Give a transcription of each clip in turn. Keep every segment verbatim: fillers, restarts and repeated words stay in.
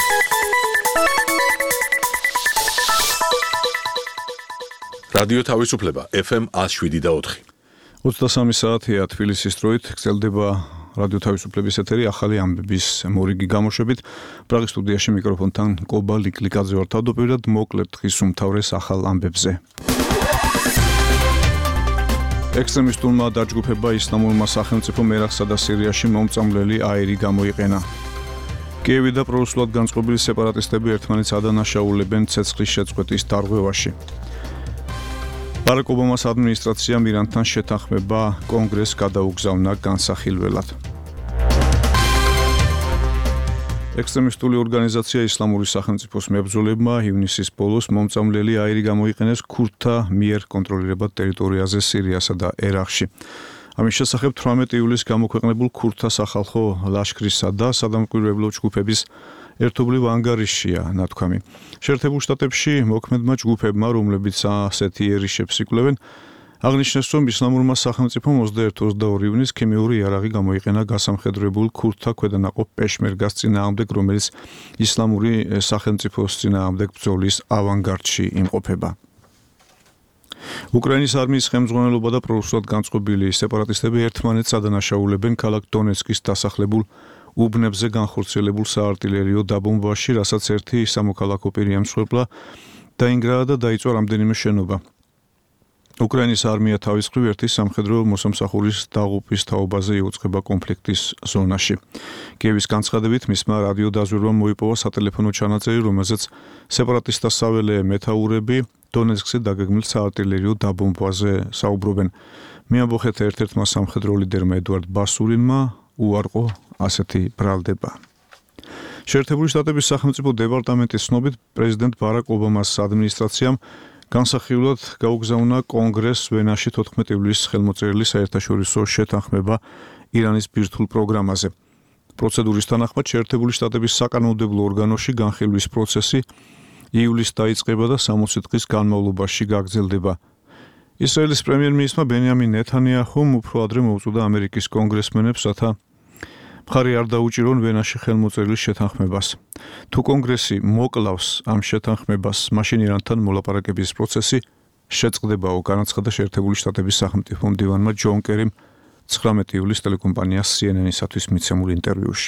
რადიო თავისუფლება ეფ ემ one oh seven და four. ოცდასამი საათია თბილისის დროით გრძელდება რადიო თავისუფლების ეთერი ახალი ამბების მორიგი გამოშვებით. პრაღის სტუდიაში მიკროფონთან კობა ლიკლიკაძე ვარ. თავდაპირველად მოკლედ დღის უმთავრეს ახალ ამბებზე. ექსტრემისტულმა დაჯგუფება ისლამურმა სახელმწიფო ერაყსა და სირიაში მომწამლელი აირი გამოიყენა. კიევი და პრორუსულად განწყობილი სეპარატისტები ერთმანეთს ადანაშაულებენ ცეცხლის შეწყვეტის დარღვევაში. ბარაკ ობამას ადმინისტრაციამ ირანთან შეთანხმება კონგრესს გადაუგზავნა განსახილველად. ექსტრემისტული ორგანიზაცია ისლამური სახელმწიფოს მებრძოლებმა ივნისის ბოლოს მომწამლელი აირი გამოიყენეს ქურდთა მიერ კონტროლირებად ტერიტორიაზე სირიასა და ერაყში. ამის შესახებ თვრამეტი ივლისს გამოქვეყნებულ ქურდთა სახალხო ლაშქრისა და სადამკვირვებლო ჯგუფების ერთობლივ ანგარიშია ნათქვამი. შეერთებულ შტატებში მოქმედმა ჯგუფებმა, რომლებიც ასეთი ერიშებს იკვლევენ, აღნიშნეს, რომ ისლამურმა სახელმწიფომ ოცდაერთი ოცდაორი ივნის ქიმიური იარაღი გამოიყენა გასამხედროებულ ქურდთა ქვედანაყოფ პეშმერგას წინააღმდეგ, რომელიც ისლამური სახელმწიფოს წინააღმდეგ ბრძოლის ავანგარდში იმყოფება. უკრაინის არმიის ხელმძღვანელობა და პრორუსულად განწყობილი სეპარატისტები ერთმანეთს ადანაშაულებენ ქალაქ დონეცკის დასახლებულ უბნებზე განხორციელებულ საარტილერიო დაბომბვაში, რასაც ერთი სამოქალაქო პირი ემსხვერპლა, დაინგრა და დაიწვა რამდენიმე შენობა. უკრაინის არმია თავის მხრივ ერთი სამხედრო მოსამსახურის დაღუპვის თაობაზე იუწყება კონფლიქტის ზონაში. კიევის განცხადებით მისმა რადიო დაზვერვამ მოიპოვა სატელეფონო ჩანაწერი, რომელზეც სეპარატისტთა საველე მეთაურები დონეცკზე დაგეგმილ საარტილერიო დაბომბვაზე საუბრობენ. მიამბოხეთ ერთ-ერთმა სამხედრო ლიდერმა ედუარდ ბასურინმა უარყო ასეთი ბრალდება. შეერთებული შტატების სახელმწიფო დეპარტამენტის ცნობით, პრეზიდენტ ბარაკ ობამას ადმინისტრაციამ განსახილველად გაუგზავნა კონგრესს ვენაში თოთხმეტი ივლისს ხელმოწერილი საერთაშორისო შეთანხმება ირანის ბირთვულ პროგრამაზე. პროცედურის თანახმად შეერთებული შტატების საკანონმდებლო ორგანოში განხილვის პროცესი ივლისს დაიწყება და სამოცი დღის განმავლობაში გაგრძელდება. ისრაელის პრემიერ-მინისტრმა ბენიამინ ნეთანიაჰუმ უფრო ადრე მოუწოდა ამერიკის კონგრესმენებს, რათა მხარი არ დაუჭირონ ვენაში ხელმოწერილი შეთანხმებას. თუ კონგრესი მოკლავს ამ შეთანხმებას, მაშინ ირანთან მოლაპარაკების პროცესი შეწყდებაო, განაცხადა შეერთებული შტატების სახელმწიფო მდივანმა ჯონ კერიმ ცხრამეტი ივლისს ტელეკომპანია C N N-ისათვის მიცემულ ინტერვიუში.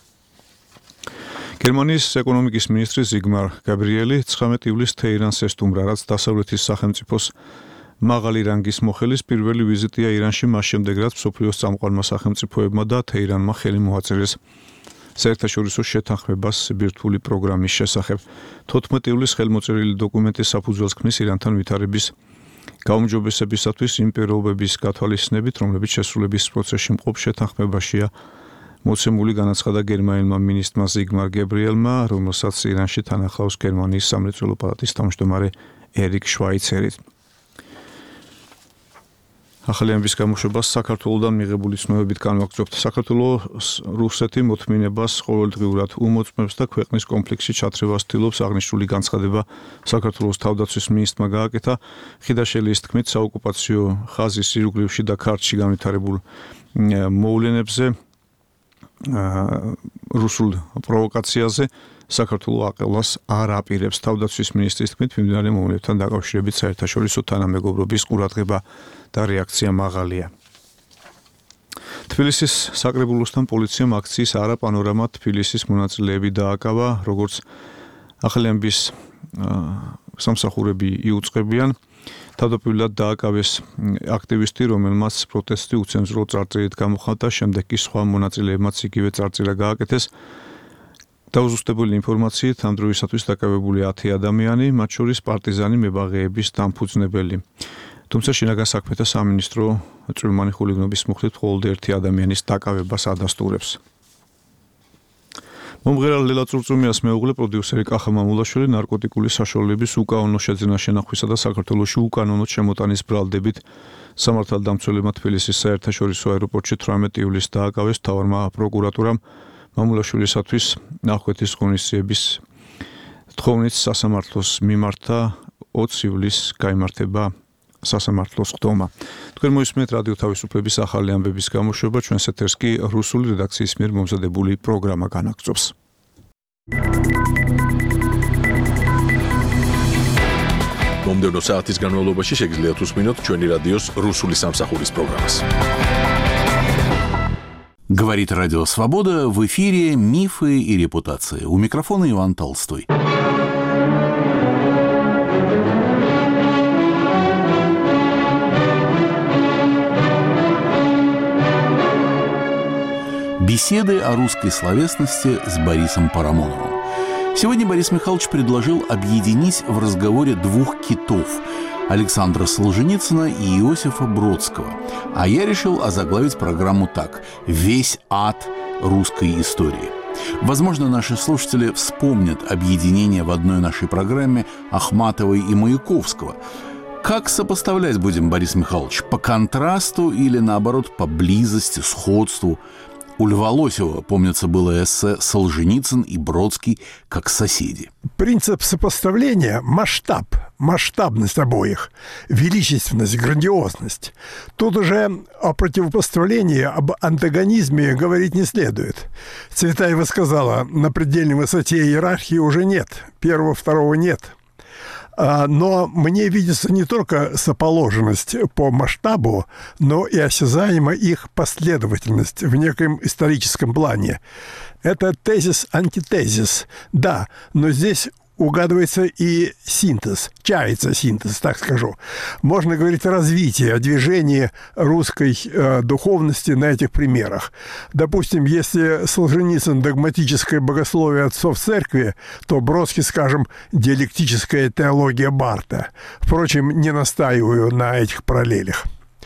გერმანიის ეკონომიკის მინისტრი ზიგმარ გაბრიელი ცხრამეტი ივლისს თეირანს ესტუმრა, რაც დასავლეთის სახელმწიფოს მაღალი რანგის მოხელის პირველი ვიზიტია ირანში, მას შემდეგ რაც მსოფლიოს წამყვანმა სახელმწიფოებმა და თეირანმა ხელი მოაწერეს საერთაშორისო შეთანხმებას ბირთვული პროგრამის შესახებ. თოთხმეტი ივლისს ხელმოწერილი დოკუმენტი საფუძველს ქმნის ირანთან ვითარების გაუმჯობესებისათვის იმ პირობების გათვალისწინებით, რომლებიც შესრულების პროცესში მყოფ შეთანხმებაშია მოცემული, განაცხადა გერმანელმა მინისტრმა ზიგმარ გაბრიელმა, რომელსაც ირანში თან ახლავს გერმანიის სამრეწველო პალატის თავმჯდომარე ერიკ შვაიცერი. ახალი ამბის გამოშვებას საქართველოსდან მიღებული ცნობებით განვაგრძობთ. საქართველოს რუსეთი მოთმინებას ყოველდღიურად უმოწმებს და ქვეყნის კონფლიქტში ჩათრევას ცდილობს, აღნიშნული განცხადება საქართველოს თავდაცვის მინისტრმა გააკეთა. ხიდაშელის თქმით, საოკუპაციო ხაზის ირგვლივში და ქართლში განვითარებულ მოვლენებზე რუსულ პროვოკაციაზე საქართველოს აყელვას არ აპირებს. თავდაცვის მინისტრის თქმით, მიმდინარე მოვლენებთან დაკავშირებით საერთაშორისო თანამეგობრობის ყურადღება და რეაქცია მაღალია. თბილისის საკრებულოსთან პოლიციამ აქციის არა პანორამა თბილისის მონაწილეები დააკავა, როგორც ახალი ამბის სამსახურები იუწყებიან. თავდაპირველად დააკავეს აქტივისტი, რომელმაც პროტესტი უცენზურო წარწერით გამოხატა, შემდეგ კი სხვა მონაწილეებმაც იგივე წარწერა გააკეთეს. დაუზუსტებელი ინფორმაციით ამ დროისათვის დაკავებული ათი ადამიანი, მათ შორის პარტიზანი მებაღეების დამფუძნებელი. თუმცა შინაგან საქმეთა სამინისტრო წვრილმანი ხულიგნობის მოხდით მხოლოდ ერთი ადამიანის დაკავებას ადასტურებს. მომღერალ ლელა წურწუმიას მეუღლე პროდიუსერი კახა მამულაშვილი ნარკოტიკული საშუალების უკანონო შეძენა შენახვისა და საქართველოში უკანონოდ შემოტანის ბრალდებით სამართალდამცველებმა თბილისის საერთაშორისო აეროპორტში თვრამეტი ივლისს დააკავეს. მთავარმა პროკურატურამ მამულაშვილისათვის აღკვეთის ღონისძიების თხოვნით სასამართლოს მიმართა ოცი ივლისს გაიმართება სასამართლოს ხდომა. თქვენ მოისმენთ რადიო თავისუფლების ახალი ამბების გამოშვება, ჩვენს ეთერს კი რუსული რედაქციის მიერ მომზადებული პროგრამა განაგრძობს. მომდევნო საათის განმავლობაში შეგიძლიათ უსმინოთ ჩვენი რადიოს რუსული სამსახურის პროგრამას. Говорит Радио Свобода, в эфире «Мифы и репутации». У микрофона Иван Толстой. Беседы о русской словесности с Борисом Парамоновым. Сегодня Борис Михайлович предложил объединить в разговоре двух китов – Александра Солженицына и Иосифа Бродского. А я решил озаглавить программу так – «Весь ад русской истории». Возможно, наши слушатели вспомнят объединение в одной нашей программе Ахматовой и Маяковского. Как сопоставлять будем, Борис Михайлович, по контрасту или, наоборот, по близости, сходству? У Льва Лосева, помнится, было эссе «Солженицын и Бродский как соседи». Принцип сопоставления – масштаб, масштабность обоих, величественность, грандиозность. Тут уже о противопоставлении, об антагонизме говорить не следует. Цветаева сказала, на предельной высоте иерархии уже нет, первого, второго нет. Но мне видится не только соположенность по масштабу, но и осязаемо их последовательность в неком историческом плане. Это тезис-антитезис, да, но здесь угадывается и синтез, чается синтез, так скажу. Можно говорить о развитии, о движении русской э, духовности на этих примерах. Допустим, если Солженицын догматическое богословие отцов церкви, то Бродский, скажем, диалектическая теология Барта. Впрочем, не настаиваю на этих параллелях.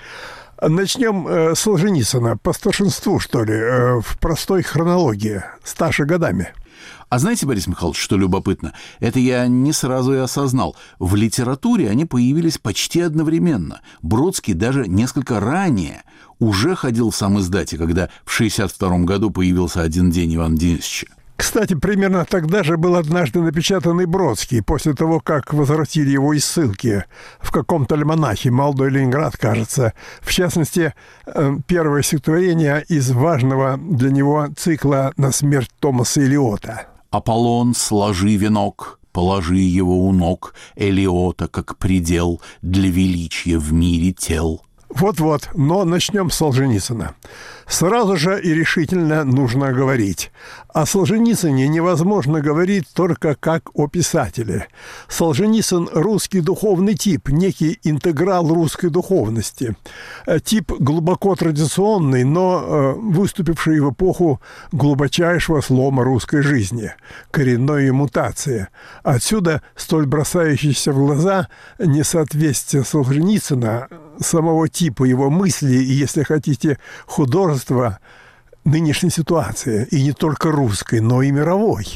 Начнем э, с Солженицына, по старшинству, что ли, э, в простой хронологии, старше годами. А знаете, Борис Михайлович, что любопытно? Это я не сразу и осознал. В литературе они появились почти одновременно. Бродский даже несколько ранее уже ходил в самиздате, когда в шестьдесят втором году появился «Один день» Ивана Денисовича. Кстати, примерно тогда же был однажды напечатанный Бродский, после того, как возвратили его из ссылки в каком-то альманахе, «Молодой Ленинград», кажется. В частности, первое стихотворение из важного для него цикла «На смерть Томаса Элиота». «Аполлон, сложи венок, положи его у ног Элиота, как предел для величия в мире тел». Вот-вот, но начнем с Солженицына. Сразу же и решительно нужно говорить. О Солженицыне невозможно говорить только как о писателе. Солженицын – русский духовный тип, некий интеграл русской духовности. Тип глубоко традиционный, но выступивший в эпоху глубочайшего слома русской жизни, коренной мутации. Отсюда столь бросающееся в глаза несоответствие Солженицына, самого типа его мысли и, если хотите, художества нынешней ситуации, и не только русской, но и мировой.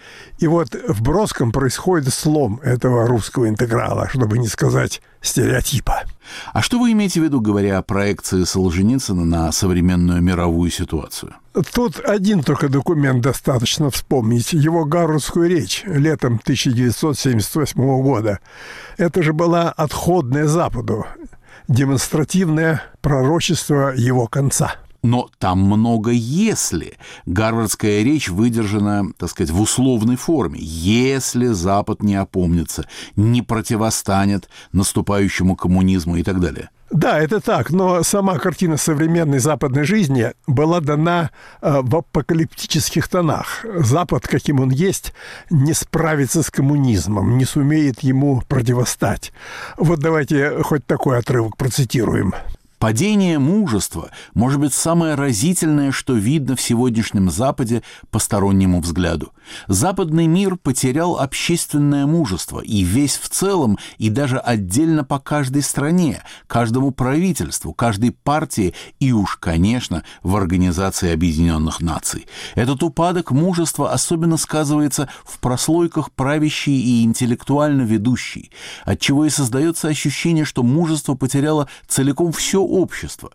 И вот в Бродском происходит слом этого русского интеграла, чтобы не сказать стереотипа. А что вы имеете в виду, говоря о проекции Солженицына на современную мировую ситуацию? Тут один только документ достаточно вспомнить. Его гарвардскую речь летом тысяча девятьсот семьдесят восьмого года. Это же была отходная Западу, демонстративное пророчество его конца. Но там много «если». Гарвардская речь выдержана, так сказать, в условной форме. Если Запад не опомнится, не противостанет наступающему коммунизму и так далее. Да, это так, но сама картина современной западной жизни была дана э, в апокалиптических тонах. Запад, каким он есть, не справится с коммунизмом, не сумеет ему противостать. Вот давайте хоть такой отрывок процитируем. Падение мужества может быть самое разительное, что видно в сегодняшнем Западе постороннему взгляду. Западный мир потерял общественное мужество, и весь в целом, и даже отдельно по каждой стране, каждому правительству, каждой партии и уж, конечно, в Организации Объединенных Наций. Этот упадок мужества особенно сказывается в прослойках правящей и интеллектуально ведущей, отчего и создается ощущение, что мужество потеряло целиком все общество.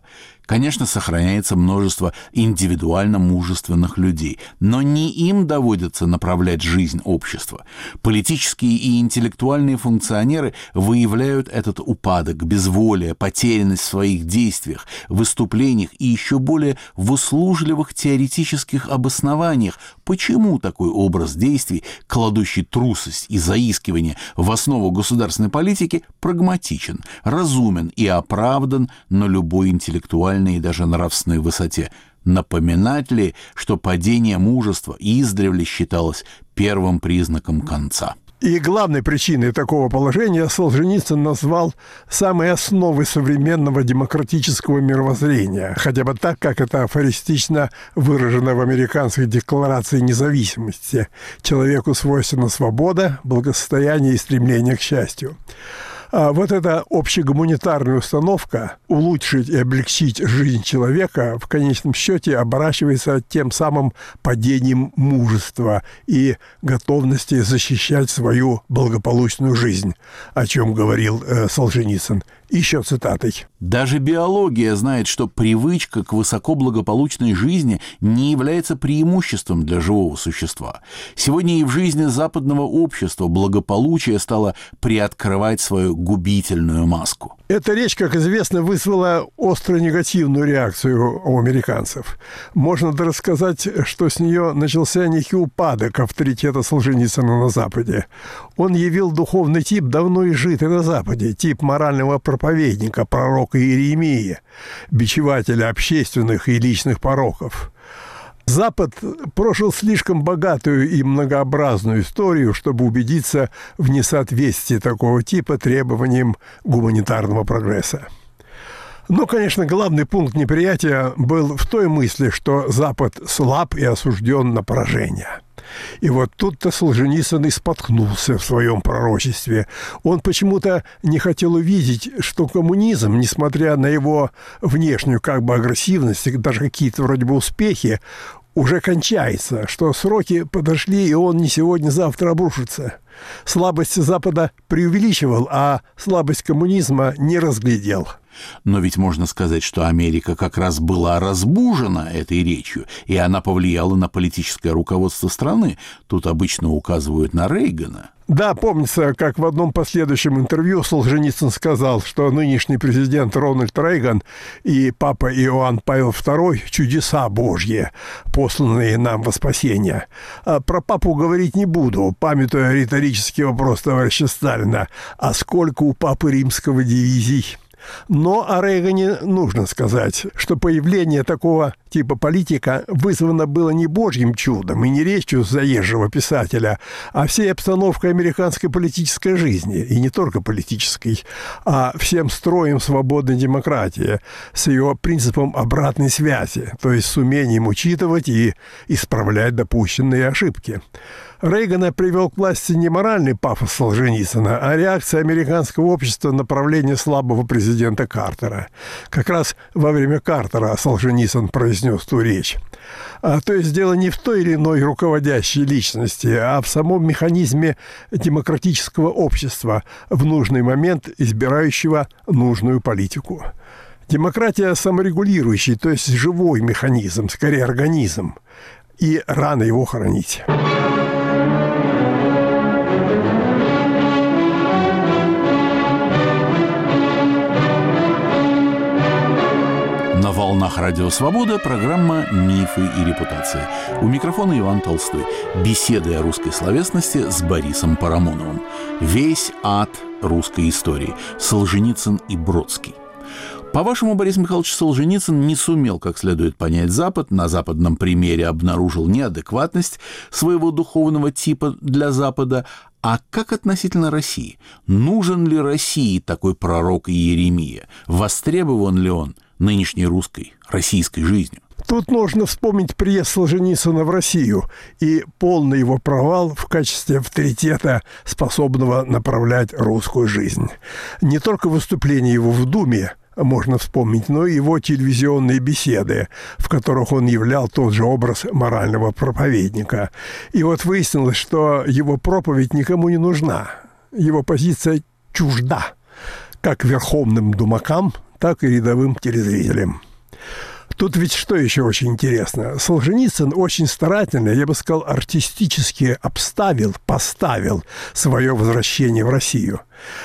Конечно, сохраняется множество индивидуально мужественных людей, но не им доводится направлять жизнь общества. Политические и интеллектуальные функционеры выявляют этот упадок, безволие, потерянность в своих действиях, выступлениях и еще более в услужливых теоретических обоснованиях, почему такой образ действий, кладущий трусость и заискивание в основу государственной политики, прагматичен, разумен и оправдан на любой интеллектуальной и даже нравственной высоте. Напоминать ли, что падение мужества издревле считалось первым признаком конца? И главной причиной такого положения Солженицын назвал самые основы современного демократического мировоззрения, хотя бы так, как это афористично выражено в Американской декларации независимости. Человеку свойственна свобода, благосостояние и стремление к счастью. А вот эта общегуманитарная установка улучшить и облегчить жизнь человека в конечном счете оборачивается тем самым падением мужества и готовности защищать свою благополучную жизнь, о чем говорил э, Солженицын. Еще цитатой. Даже биология знает, что привычка к высокоблагополучной жизни не является преимуществом для живого существа. Сегодня и в жизни западного общества благополучие стало приоткрывать свою губительную маску. Эта речь, как известно, вызвала остро негативную реакцию у американцев. Можно даже рассказать, что с нее начался некий упадок авторитета Солженицына на Западе. Он явил духовный тип, давно изжитый на Западе, тип морального проповедника, пророка Иеремии, бичевателя общественных и личных пороков. Запад прожил слишком богатую и многообразную историю, чтобы убедиться в несоответствии такого типа требованиям гуманитарного прогресса. Но, конечно, главный пункт неприятия был в той мысли, что Запад слаб и осужден на поражение. И вот тут-то Солженицын и споткнулся в своем пророчестве. Он почему-то не хотел увидеть, что коммунизм, несмотря на его внешнюю как бы агрессивность, даже какие-то вроде бы успехи, уже кончается, что сроки подошли, и он не сегодня-завтра обрушится. Слабость Запада преувеличивал, а слабость коммунизма не разглядел. Но ведь можно сказать, что Америка как раз была разбужена этой речью, и она повлияла на политическое руководство страны. Тут обычно указывают на Рейгана. Да, помнится, как в одном последующем интервью Солженицын сказал, что нынешний президент Рональд Рейган и папа Иоанн Павел второй – чудеса Божьи, посланные нам во спасение. А про папу говорить не буду, памятуя риторический вопрос товарища Сталина: а сколько у папы римского дивизий? Но о Рейгане нужно сказать, что появление такого типа политика вызвано было не божьим чудом и не речью заезжего писателя, а всей обстановкой американской политической жизни, и не только политической, а всем строем свободной демократии, с ее принципом обратной связи, то есть с умением учитывать и исправлять допущенные ошибки. Рейгана привел к власти не моральный пафос Солженицына, а реакция американского общества на правление слабого президента Картера. Как раз во время Картера Солженицын произнес ту речь. А, то есть дело не в той или иной руководящей личности, а в самом механизме демократического общества, в нужный момент избирающего нужную политику. Демократия саморегулирующий, то есть живой механизм, скорее организм, и рано его хоронить. На волнах Радио Свобода программа «Мифы и репутации». У микрофона Иван Толстой. Беседы о русской словесности с Борисом Парамоновым. Весь ад русской истории. Солженицын и Бродский. По-вашему, Борис Михайлович, Солженицын не сумел как следует понять Запад, на западном примере обнаружил неадекватность своего духовного типа для Запада. А как относительно России? Нужен ли России такой пророк Иеремия? Востребован ли он нынешней русской, российской жизнью? Тут нужно вспомнить приезд Солженицына в Россию и полный его провал в качестве авторитета, способного направлять русскую жизнь. Не только выступление его в Думе можно вспомнить, но и его телевизионные беседы, в которых он являл тот же образ морального проповедника. И вот выяснилось, что его проповедь никому не нужна. Его позиция чужда как верховным думакам, так и рядовым телезрителям. Тут ведь что еще очень интересно? Солженицын очень старательно, я бы сказал, артистически обставил, поставил свое возвращение в Россию.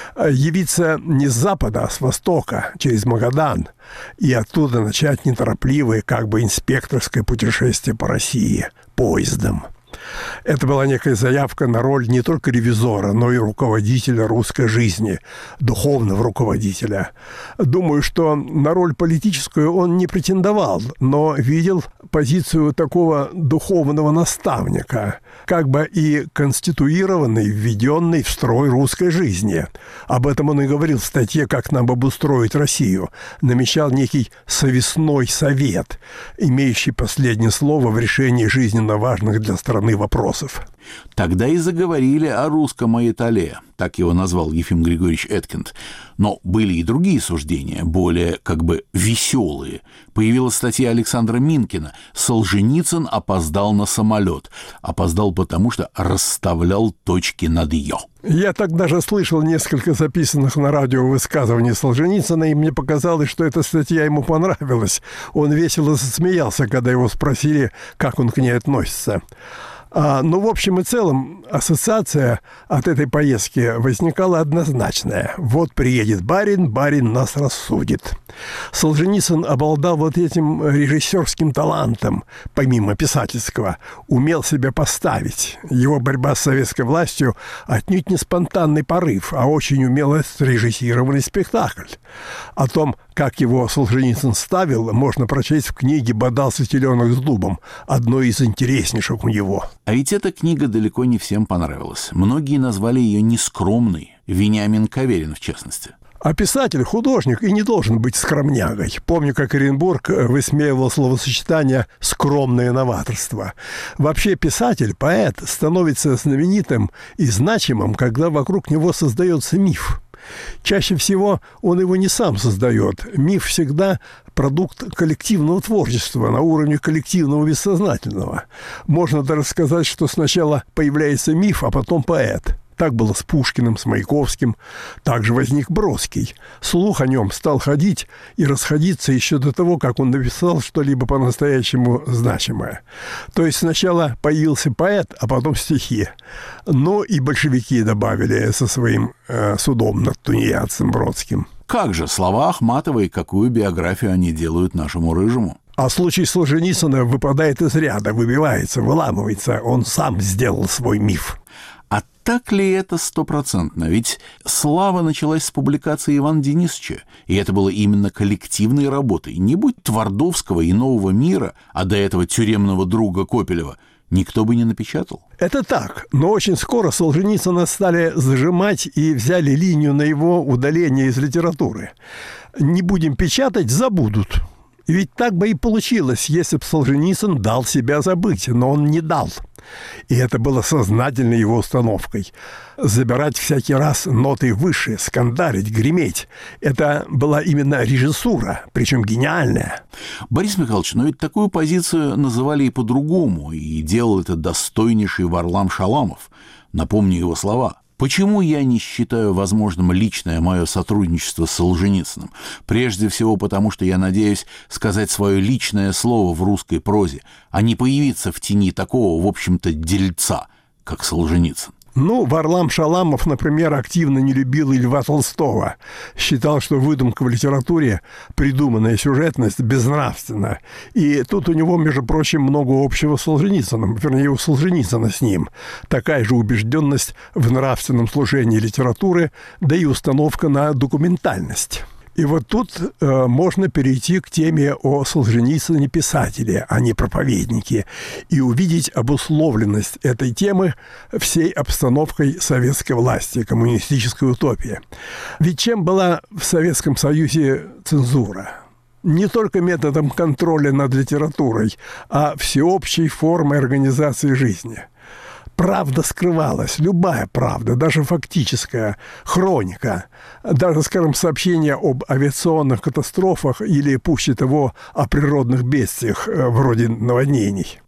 Явиться не с запада, а с востока, через Магадан, и оттуда начать неторопливое, как бы инспекторское путешествие по России поездом. Это была некая заявка на роль не только ревизора, но и руководителя русской жизни, духовного руководителя. Думаю, что на роль политическую он не претендовал, но видел позицию такого духовного наставника, как бы и конституированный, введенный в строй русской жизни. Об этом он и говорил в статье «Как нам обустроить Россию». Намечал некий совестной совет, имеющий последнее слово в решении жизненно важных для страны вопросов. Тогда и заговорили о русском Аятоле, так его назвал Ефим Григорьевич Эткинд. Но были и другие суждения, более как бы веселые. Появилась статья Александра Минкина «Солженицын опоздал на самолет». Опоздал потому, что расставлял точки над «ё». Я так даже слышал несколько записанных на радио высказываний Солженицына, и мне показалось, что эта статья ему понравилась. Он весело засмеялся, когда его спросили, как он к ней относится. А, ну, в общем и целом, ассоциация от этой поездки возникала однозначная. Вот приедет барин, барин нас рассудит. Солженицын обладал вот этим режиссерским талантом, помимо писательского, умел себя поставить. Его борьба с советской властью отнюдь не спонтанный порыв, а очень умело срежиссированный спектакль. О том, как его Солженицын ставил, можно прочесть в книге «Бодался теленок с дубом», одной из интереснейших у него. А ведь эта книга далеко не всем понравилась. Многие назвали ее нескромной, Вениамин Каверин в частности. А писатель, художник и не должен быть скромнягой. Помню, как Оренбург высмеивал словосочетание «скромное новаторство». Вообще писатель, поэт становится знаменитым и значимым, когда вокруг него создается миф. Чаще всего он его не сам создает. Миф всегда продукт коллективного творчества на уровне коллективного бессознательного. Можно даже сказать, что сначала появляется миф, а потом поэт. Так было с Пушкиным, с Маяковским. Также возник Бродский. Слух о нем стал ходить и расходиться еще до того, как он написал что-либо по-настоящему значимое. То есть сначала появился поэт, а потом стихи. Но и большевики добавили со своим э, судом над тунеядцем Бродским. Как же, слова Ахматовой, какую биографию они делают нашему Рыжему? А случай Солженицына выпадает из ряда, выбивается, выламывается. Он сам сделал свой миф. А так ли это стопроцентно? Ведь слава началась с публикации Ивана Денисовича, и это было именно коллективной работой. Не будь Твардовского и «Нового мира», а до этого тюремного друга Копелева, никто бы не напечатал. Это так, но очень скоро Солженицына стали зажимать и взяли линию на его удаление из литературы. Не будем печатать, забудут. И ведь так бы и получилось, если бы Солженицын дал себя забыть, но он не дал. И это было сознательной его установкой. Забирать всякий раз ноты выше, скандалить, греметь. Это была именно режиссура, причем гениальная. Борис Михайлович, но ведь такую позицию называли и по-другому, и делал это достойнейший Варлам Шаламов. Напомню его слова. Почему я не считаю возможным личное мое сотрудничество с Солженицыным? Прежде всего потому, что я надеюсь сказать свое личное слово в русской прозе, а не появиться в тени такого, в общем-то, дельца, как Солженицын. Ну, Варлам Шаламов, например, активно не любил и Льва Толстого. Считал, что выдумка в литературе, придуманная сюжетность, безнравственна. И тут у него, между прочим, много общего с Солженицыным, вернее, у Солженицына с ним. Такая же убежденность в нравственном служении литературы, да и установка на документальность. И вот тут э, можно перейти к теме о Солженицыне писателе, а не проповеднике, и увидеть обусловленность этой темы всей обстановкой советской власти, коммунистической утопии. Ведь чем была в Советском Союзе цензура? Не только методом контроля над литературой, а всеобщей формой организации жизни. Правда скрывалась, любая правда, даже фактическая, хроника, даже, скажем, сообщения об авиационных катастрофах или, пуще того, о природных бедствиях, вроде наводнений.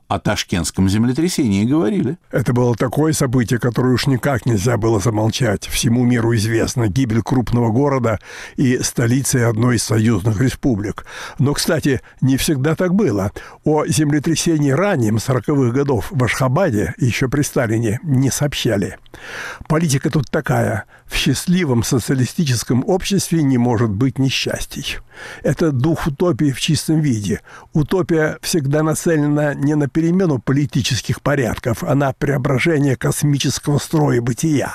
О ташкентском землетрясении говорили. Это было такое событие, которое уж никак нельзя было замолчать. Всему миру известно. Гибель крупного города и столицы одной из союзных республик. Но, кстати, не всегда так было. О землетрясении раннем, сороковых годов, в Ашхабаде, еще при Сталине, не сообщали. Политика тут такая. В счастливом социалистическом обществе не может быть несчастий. Это дух утопии в чистом виде. Утопия всегда нацелена не на перемену политических порядков, а на преображение космического строя бытия.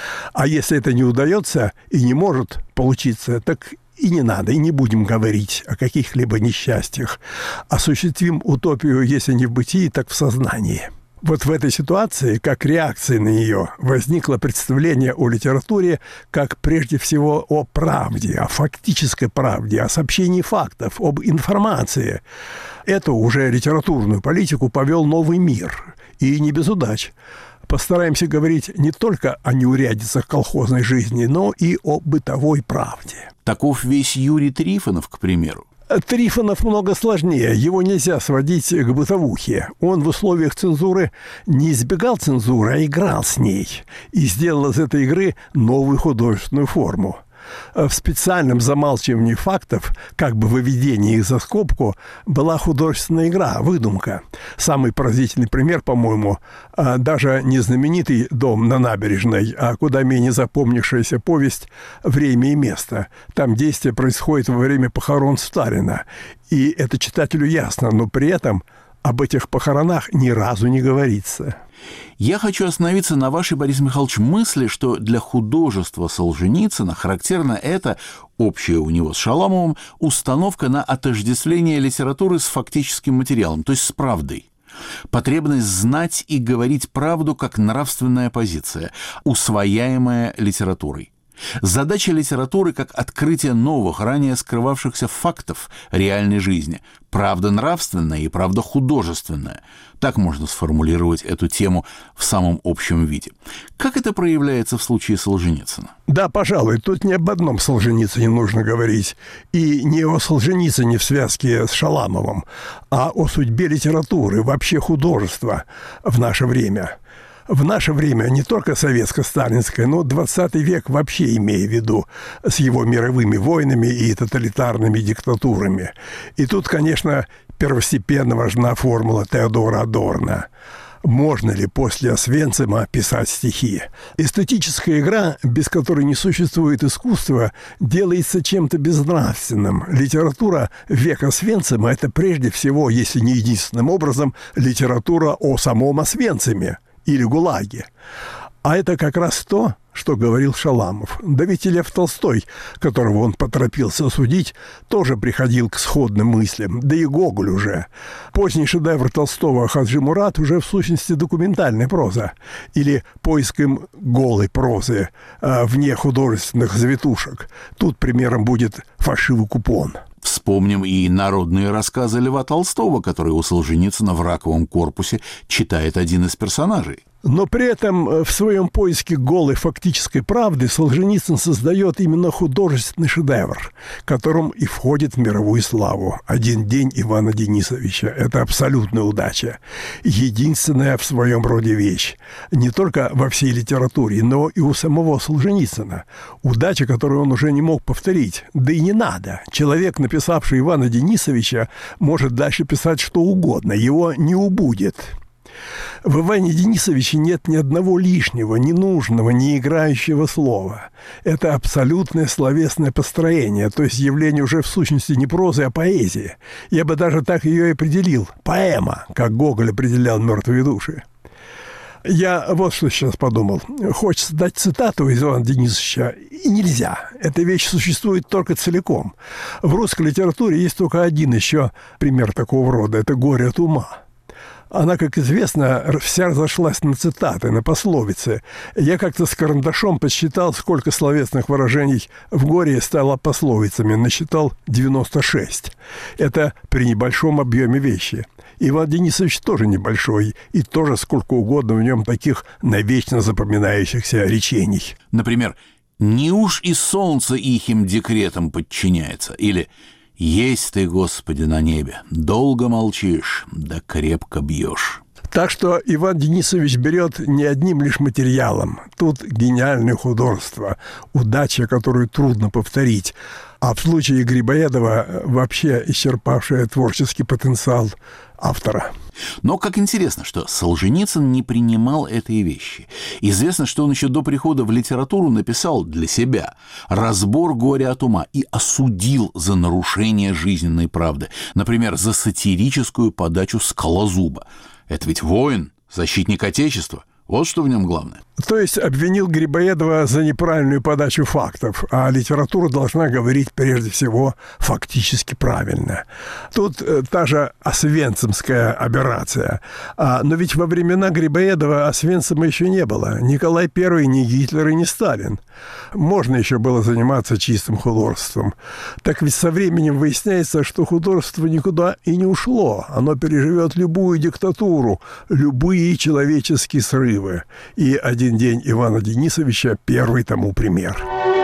А если это не удается и не может получиться, так и не надо, и не будем говорить о каких-либо несчастьях. Осуществим утопию, если не в бытии, так в сознании. Вот в этой ситуации, как реакция на нее, возникло представление о литературе как прежде всего о правде, о фактической правде, о сообщении фактов, об информации. Эту уже литературную политику повел новый мир, и не без удач. Постараемся говорить не только о неурядицах колхозной жизни, но и о бытовой правде. Таков весь Юрий Трифонов, к примеру. Трифонов много сложнее. Его нельзя сводить к бытовухе. Он в условиях цензуры не избегал цензуры, а играл с ней. И сделал из этой игры новую художественную форму. В специальном замалчивании фактов, как бы выведении их за скобку, была художественная игра, выдумка. Самый поразительный пример, по-моему, даже не знаменитый «Дом на набережной», а куда менее запомнившаяся повесть «Время и место». Там действие происходит во время похорон Сталина. И это читателю ясно, но при этом об этих похоронах ни разу не говорится. Я хочу остановиться на вашей, Борис Михайлович, мысли, что для художества Солженицына характерна эта, общая у него с Шаламовым, установка на отождествление литературы с фактическим материалом, то есть с правдой. Потребность знать и говорить правду как нравственная позиция, усвояемая литературой. Задача литературы как открытие новых, ранее скрывавшихся фактов реальной жизни. Правда нравственная и правда художественная. Так можно сформулировать эту тему в самом общем виде. Как это проявляется в случае Солженицына? Да, пожалуй, тут не об одном Солженицыне нужно говорить. И не о Солженицыне в связке с Шаламовым, а о судьбе литературы, вообще художества в наше время. В наше время не только советско-сталинское, но двадцатый век вообще, имея в виду, с его мировыми войнами и тоталитарными диктатурами. И тут, конечно, первостепенно важна формула Теодора Адорно. Можно ли после Освенцима писать стихи? Эстетическая игра, без которой не существует искусства, делается чем-то безнравственным. Литература века Освенцима – это прежде всего, если не единственным образом, литература о самом Освенциме или ГУЛАГе. А это как раз то, что говорил Шаламов. Да ведь и Лев Толстой, которого он поторопился осудить, тоже приходил к сходным мыслям. Да и Гоголь уже. Поздний шедевр Толстого «Хаджи Мурат» уже в сущности документальная проза. Или поиском голой прозы, а, вне художественных завитушек. Тут примером будет «Фальшивый купон». Вспомним и народные рассказы Льва Толстого, которые у Солженицына в раковом корпусе читает один из персонажей. Но при этом в своем поиске голой фактической правды Солженицын создает именно художественный шедевр, которым и входит в мировую славу. «Один день» Ивана Денисовича. Это абсолютная удача. Единственная в своем роде вещь. Не только во всей литературе, но и у самого Солженицына. Удача, которую он уже не мог повторить. Да и не надо. Человек, написавший Ивана Денисовича, может дальше писать что угодно. Его не убудет. В Иване Денисовиче нет ни одного лишнего, ненужного, не играющего слова. Это абсолютное словесное построение, то есть явление уже в сущности не прозы, а поэзии. Я бы даже так ее и определил. Поэма, как Гоголь определял «Мертвые души». Я вот что сейчас подумал. Хочется дать цитату из Ивана Денисовича, и нельзя. Эта вещь существует только целиком. В русской литературе есть только один еще пример такого рода. Это «Горе от ума». Она, как известно, вся разошлась на цитаты, на пословицы. Я как-то с карандашом подсчитал, сколько словесных выражений в горе стало пословицами. Насчитал девяносто шесть. Это при небольшом объеме вещи. Иван Денисович тоже небольшой, и тоже сколько угодно в нем таких навечно запоминающихся речений. Например, «Не уж и солнце ихим декретом подчиняется» или «Есть ты, Господи, на небе, долго молчишь, да крепко бьешь». Так что Иван Денисович берет не одним лишь материалом. Тут гениальное художество, удача, которую трудно повторить. А в случае Грибоедова вообще исчерпавшая творческий потенциал автора. Но как интересно, что Солженицын не принимал этой вещи. Известно, что он еще до прихода в литературу написал для себя «Разбор горя от ума» и осудил за нарушение жизненной правды. Например, за сатирическую подачу Скалозуба. Это ведь воин, защитник Отечества. Вот что в нем главное. То есть обвинил Грибоедова за неправильную подачу фактов, а литература должна говорить прежде всего фактически правильно. Тут э, та же освенцимская аберрация. А, но ведь во времена Грибоедова Освенцима еще не было. Николай Первый, ни Гитлер и ни Сталин. Можно еще было заниматься чистым художеством. Так ведь со временем выясняется, что художество никуда и не ушло. Оно переживет любую диктатуру, любые человеческие срывы. И один день Ивана Денисовича – первый тому пример.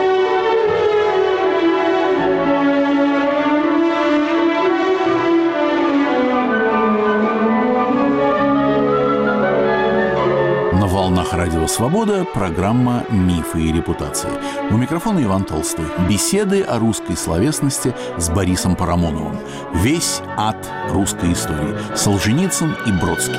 На волнах Радио Свобода программа «Мифы и репутации». У микрофона Иван Толстой. Беседы о русской словесности с Борисом Парамоновым. Весь ад русской истории. Солженицын и Бродский.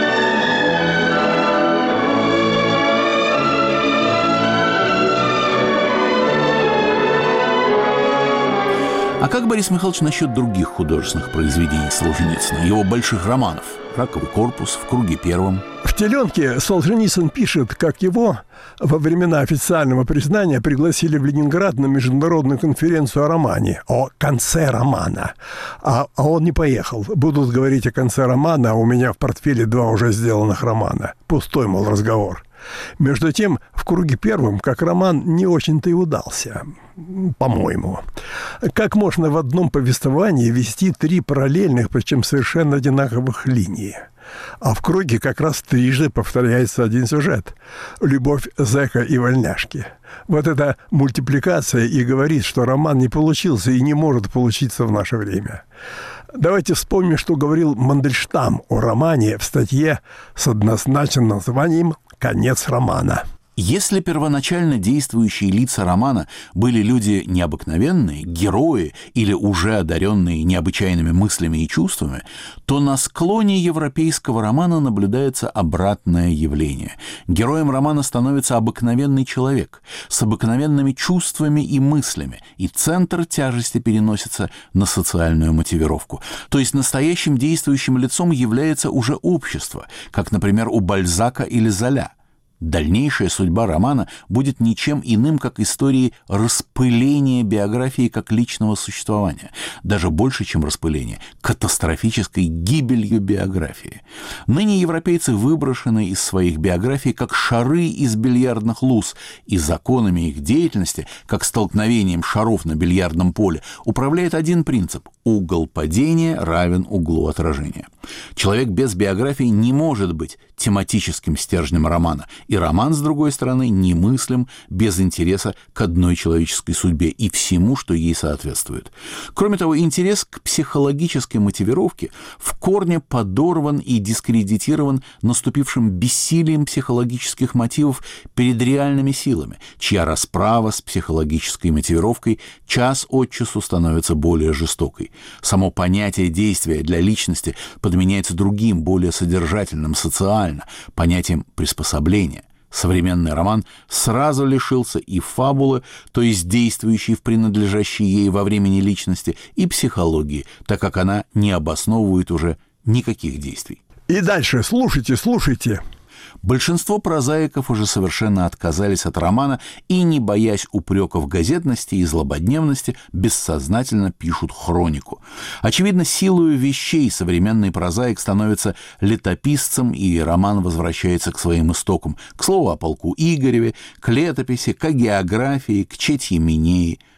А как, Борис Михайлович, насчет других художественных произведений Солженицына, его больших романов «Раковый корпус», «В круге первом»? В «Теленке» Солженицын пишет, как его во времена официального признания пригласили в Ленинград на международную конференцию о романе, о конце романа. А, а он не поехал. Будут говорить о конце романа, а у меня в портфеле два уже сделанных романа. Пустой, мол, разговор. Между тем, «В круге первом» как роман не очень-то и удался, по-моему. Как можно в одном повествовании вести три параллельных, причем совершенно одинаковых линии? А в «Круге» как раз трижды повторяется один сюжет – любовь зэка и вольняшки. Вот эта мультипликация и говорит, что роман не получился и не может получиться в наше время. Давайте вспомним, что говорил Мандельштам о романе в статье с однозначным названием «Конец романа». Если первоначально действующие лица романа были люди необыкновенные, герои или уже одаренные необычайными мыслями и чувствами, то на склоне европейского романа наблюдается обратное явление. Героем романа становится обыкновенный человек с обыкновенными чувствами и мыслями, и центр тяжести переносится на социальную мотивировку. То есть настоящим действующим лицом является уже общество, как, например, у Бальзака или Золя. Дальнейшая судьба романа будет ничем иным, как историей распыления биографии как личного существования. Даже больше, чем распыление, катастрофической гибелью биографии. Ныне европейцы выброшены из своих биографий как шары из бильярдных луз, и законами их деятельности, как столкновением шаров на бильярдном поле, управляет один принцип – угол падения равен углу отражения. Человек без биографии не может быть тематическим стержнем романа, и роман, с другой стороны, немыслим без интереса к одной человеческой судьбе и всему, что ей соответствует. Кроме того, интерес к психологической мотивировке в корне подорван и дискредитирован наступившим бессилием психологических мотивов перед реальными силами, чья расправа с психологической мотивировкой час от часу становится более жестокой. Само понятие действия для личности подменяется другим, более содержательным, социально, понятием приспособления. Современный роман сразу лишился и фабулы, то есть действующей в принадлежащей ей во времени личности, и психологии, так как она не обосновывает уже никаких действий. И дальше слушайте, слушайте. Большинство прозаиков уже совершенно отказались от романа и, не боясь упреков газетности и злободневности, бессознательно пишут хронику. Очевидно, силою вещей современный прозаик становится летописцем, и роман возвращается к своим истокам. К слову о полку Игореве, к летописи, к географии, к Четье Минеи.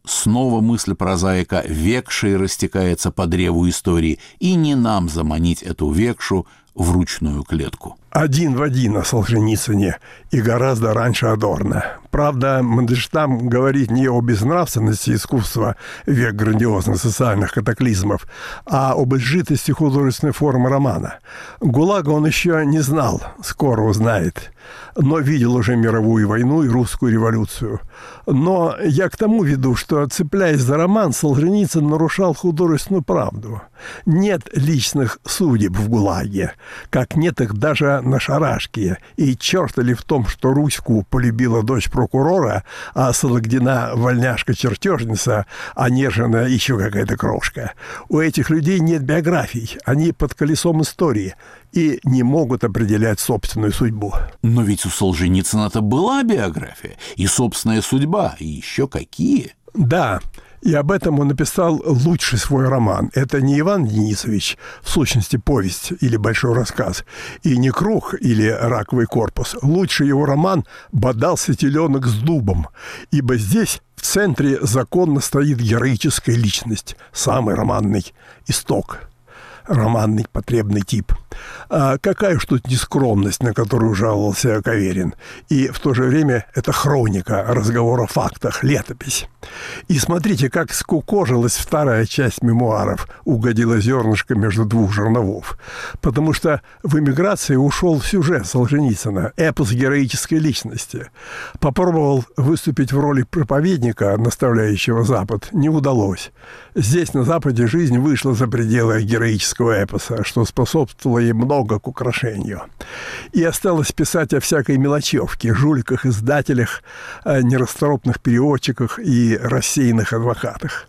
Снова мысль прозаика векшей растекается по древу истории, и не нам заманить эту векшу в ручную клетку. Один в один о Солженицыне и гораздо раньше Адорно. Правда, Мандельштам говорит не о безнравственности искусства, век грандиозных социальных катаклизмов, а об изжитости художественной формы романа. ГУЛАГа он еще не знал, скоро узнает, но видел уже мировую войну и русскую революцию. Но я к тому веду, что, цепляясь за роман, Солженицын нарушал художественную правду. Нет личных судеб в ГУЛАГе, как нет их даже на Шарашке. И черт ли в том, что Руську полюбила дочь прокурора, а Сологдина вольняшка-чертежница, а Нежина еще какая-то крошка. У этих людей нет биографий, они под колесом истории и не могут определять собственную судьбу. Но ведь у Солженицына-то была биография, и собственная судьба, и еще какие. Да, и об этом он написал лучший свой роман. Это не Иван Денисович, в сущности, повесть или большой рассказ, и не Круг или Раковый корпус. Лучший его роман «Бодался теленок с дубом», ибо здесь в центре законно стоит героическая личность, самый романный исток. Романный потребный тип. А какая уж тут нескромность, на которую жаловался Каверин. И в то же время это хроника, разговор о фактах, летопись. И смотрите, как скукожилась вторая часть мемуаров, угодила зернышко между двух жерновов. Потому что в эмиграции ушел сюжет Солженицына, эпос героической личности. Попробовал выступить в роли проповедника, наставляющего Запад, не удалось. Здесь, на Западе, жизнь вышла за пределы героического эпоса, что способствовало ей много к украшению. И осталось писать о всякой мелочевке, жуликах-издателях, нерасторопных переводчиках и рассеянных адвокатах.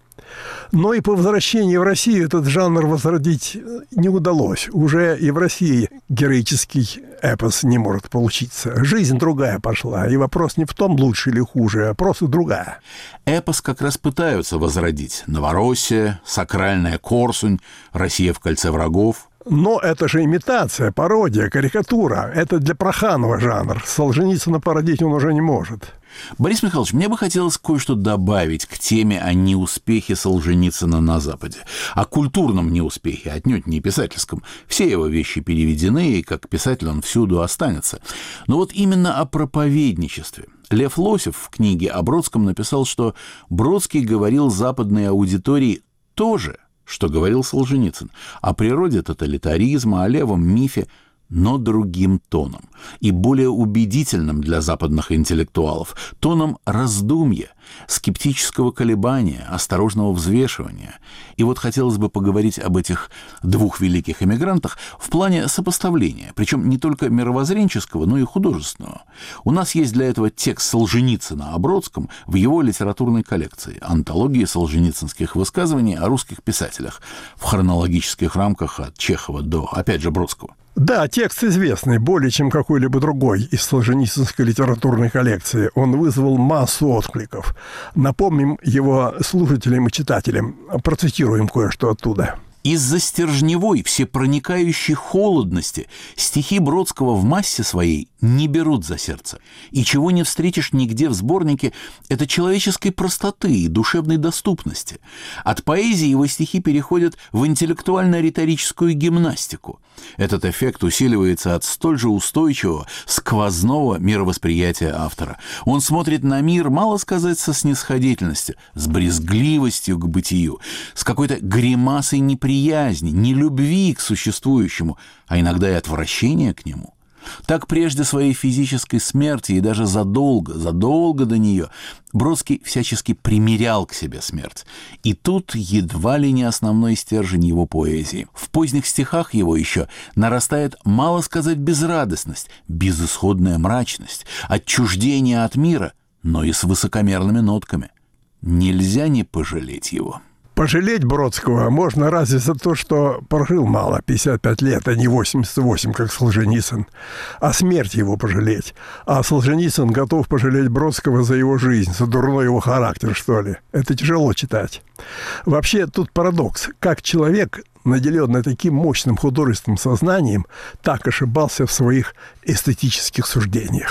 Но и по возвращении в Россию этот жанр возродить не удалось. Уже и в России героический эпос не может получиться. Жизнь другая пошла, и вопрос не в том, лучше или хуже, а просто другая. Эпос как раз пытаются возродить. Новороссия, сакральная Корсунь, Россия в кольце врагов. Но это же имитация, пародия, карикатура. Это для Проханова жанр. Солженицына породить он уже не может. Борис Михайлович, мне бы хотелось кое-что добавить к теме о неуспехе Солженицына на Западе. О культурном неуспехе, отнюдь не писательском. Все его вещи переведены, и как писатель он всюду останется. Но вот именно о проповедничестве. Лев Лосев в книге о Бродском написал, что Бродский говорил западной аудитории тоже, что говорил Солженицын, о природе тоталитаризма, о левом мифе, но другим тоном и более убедительным для западных интеллектуалов, тоном раздумья, скептического колебания, осторожного взвешивания. И вот хотелось бы поговорить об этих двух великих эмигрантах в плане сопоставления, причем не только мировоззренческого, но и художественного. У нас есть для этого текст Солженицына о Бродском в его литературной коллекции «Антология солженицынских высказываний о русских писателях» в хронологических рамках от Чехова до, опять же, Бродского. Да, текст известный, более чем какой-либо другой из солженицынской литературной коллекции. Он вызвал массу откликов. Напомним его слушателям и читателям. Процитируем кое-что оттуда. Из-за стержневой, всепроникающей холодности стихи Бродского в массе своей не берут за сердце. И чего не встретишь нигде в сборнике, это человеческой простоты и душевной доступности. От поэзии его стихи переходят в интеллектуально-риторическую гимнастику. Этот эффект усиливается от столь же устойчивого, сквозного мировосприятия автора. Он смотрит на мир, мало сказать, со снисходительностью, с брезгливостью к бытию, с какой-то гримасой неприязни, нелюбви к существующему, а иногда и отвращения к нему. Так прежде своей физической смерти и даже задолго, задолго до нее Бродский всячески примирял к себе смерть. И тут едва ли не основной стержень его поэзии. В поздних стихах его еще нарастает, мало сказать, безрадостность, безысходная мрачность, отчуждение от мира, но и с высокомерными нотками. Нельзя не пожалеть его. Пожалеть Бродского можно разве за то, что прожил мало, пятьдесят пять лет, а не восемьдесят восемь, как Солженицын. А смерть его пожалеть. А Солженицын готов пожалеть Бродского за его жизнь, за дурной его характер, что ли. Это тяжело читать. Вообще, тут парадокс. Как человек, наделенный таким мощным художественным сознанием, так ошибался в своих эстетических суждениях.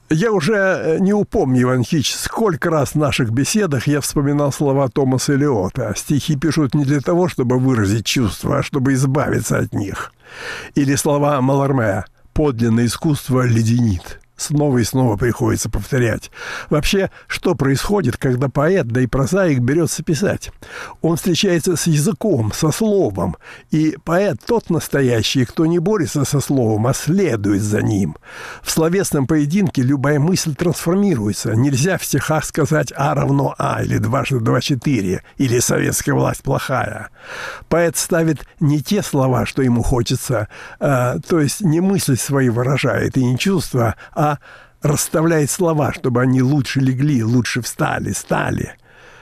Я уже не упомню, Иван Ильич, сколько раз в наших беседах я вспоминал слова Томаса Элиота. Стихи пишут не для того, чтобы выразить чувства, а чтобы избавиться от них. Или слова Маларме: «Подлинное искусство леденит». Снова и снова приходится повторять. Вообще, что происходит, когда поэт, да и прозаик берется писать? Он встречается с языком, со словом. И поэт тот настоящий, кто не борется со словом, а следует за ним. В словесном поединке любая мысль трансформируется. Нельзя в стихах сказать «А равно А» или «Дважды два четыре» или «Советская власть плохая». Поэт ставит не те слова, что ему хочется, а, то есть не мысли свои выражает и не чувства, а расставляет слова, чтобы они лучше легли, лучше встали, стали.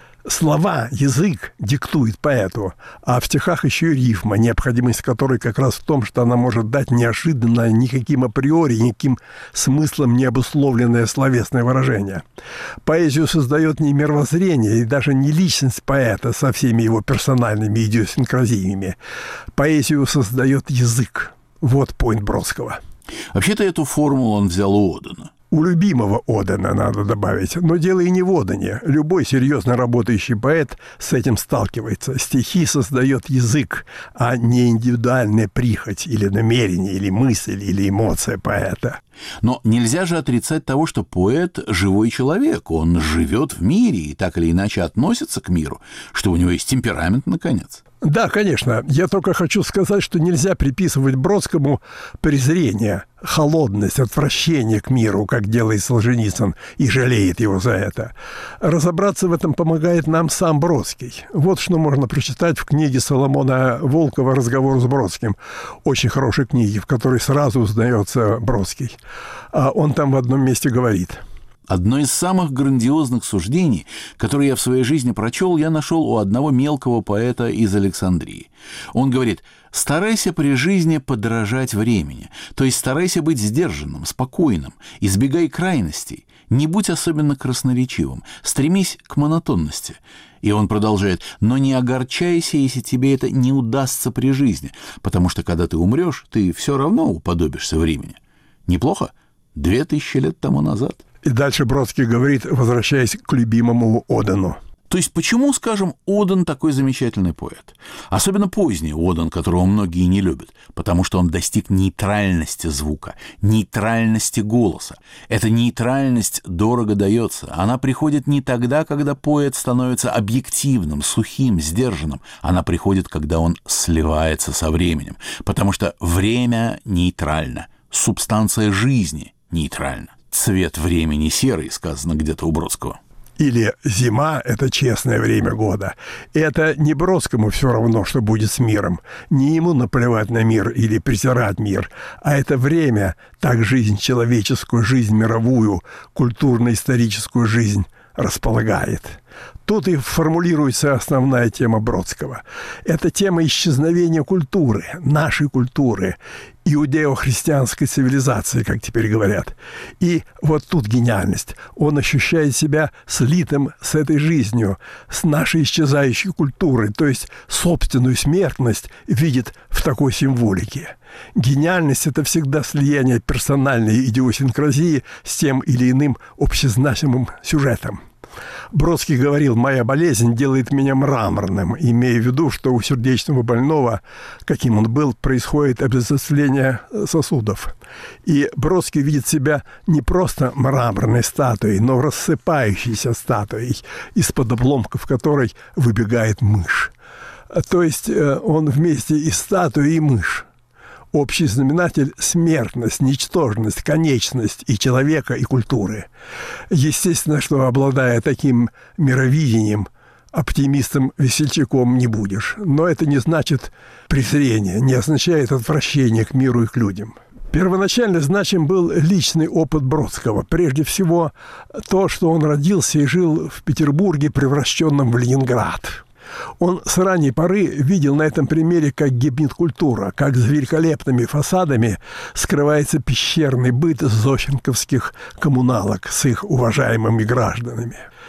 Слова, язык диктует поэту, а в стихах еще и рифма, необходимость которой как раз в том, что она может дать неожиданно, никаким априори, никаким смыслом не обусловленное словесное выражение. Поэзию создает не мировоззрение и даже не личность поэта со всеми его персональными идиосинкразиями. Поэзию создает язык. Вот поинт Бродского. Вообще-то эту формулу он взял у Одена. У любимого Одена, надо добавить. Но дело и не в Одене. Любой серьезно работающий поэт с этим сталкивается. Стихи создает язык, а не индивидуальная прихоть или намерение, или мысль, или эмоция поэта. Но нельзя же отрицать того, что поэт – живой человек. Он живет в мире и так или иначе относится к миру, что у него есть темперамент, наконец. Да, конечно. Я только хочу сказать, что нельзя приписывать Бродскому презрение, холодность, отвращение к миру, как делает Солженицын, и жалеет его за это. Разобраться в этом помогает нам сам Бродский. Вот что можно прочитать в книге Соломона Волкова «Разговор с Бродским». Очень хорошей книге, в которой сразу узнается Бродский. А он там в одном месте говорит: Одно из самых грандиозных суждений, которые я в своей жизни прочел, я нашел у одного мелкого поэта из Александрии. Он говорит: старайся при жизни подражать времени, то есть старайся быть сдержанным, спокойным, избегай крайностей, не будь особенно красноречивым, стремись к монотонности. И он продолжает: но не огорчайся, если тебе это не удастся при жизни, потому что когда ты умрешь, ты все равно уподобишься времени. Неплохо? Две тысячи лет тому назад. И дальше Бродский говорит, возвращаясь к любимому Одену. То есть почему, скажем, Оден такой замечательный поэт? Особенно поздний Оден, которого многие не любят, потому что он достиг нейтральности звука, нейтральности голоса. Эта нейтральность дорого дается. Она приходит не тогда, когда поэт становится объективным, сухим, сдержанным. Она приходит, когда он сливается со временем, потому что время нейтрально, субстанция жизни нейтральна. Цвет времени серый, сказано где-то у Бродского. Или зима – это честное время года. Это не Бродскому все равно, что будет с миром. Не ему наплевать на мир или презирать мир, а это время, так жизнь человеческую, жизнь мировую, культурно-историческую жизнь располагает. Тут и формулируется основная тема Бродского. Это тема исчезновения культуры, нашей культуры, иудео-христианской цивилизации, как теперь говорят. И вот тут гениальность. Он ощущает себя слитым с этой жизнью, с нашей исчезающей культурой, то есть собственную смертность видит в такой символике. Гениальность – это всегда слияние персональной идиосинкразии с тем или иным общезначимым сюжетом. Бродский говорил: «Моя болезнь делает меня мраморным», имея в виду, что у сердечного больного, каким он был, происходит обезосление сосудов. И Бродский видит себя не просто мраморной статуей, но рассыпающейся статуей, из-под обломков которой выбегает мышь. То есть он вместе и статуя, и мышь. Общий знаменатель – смертность, ничтожность, конечность и человека, и культуры. Естественно, что, обладая таким мировидением, оптимистом-весельчаком не будешь. Но это не значит презрение, не означает отвращение к миру и к людям. Первоначально значим был личный опыт Бродского. Прежде всего, то, что он родился и жил в Петербурге, превращенном в Ленинград. Он с ранней поры видел на этом примере, как гибнет культура, как за великолепными фасадами скрывается пещерный быт зощенковских коммуналок с их уважаемыми гражданами.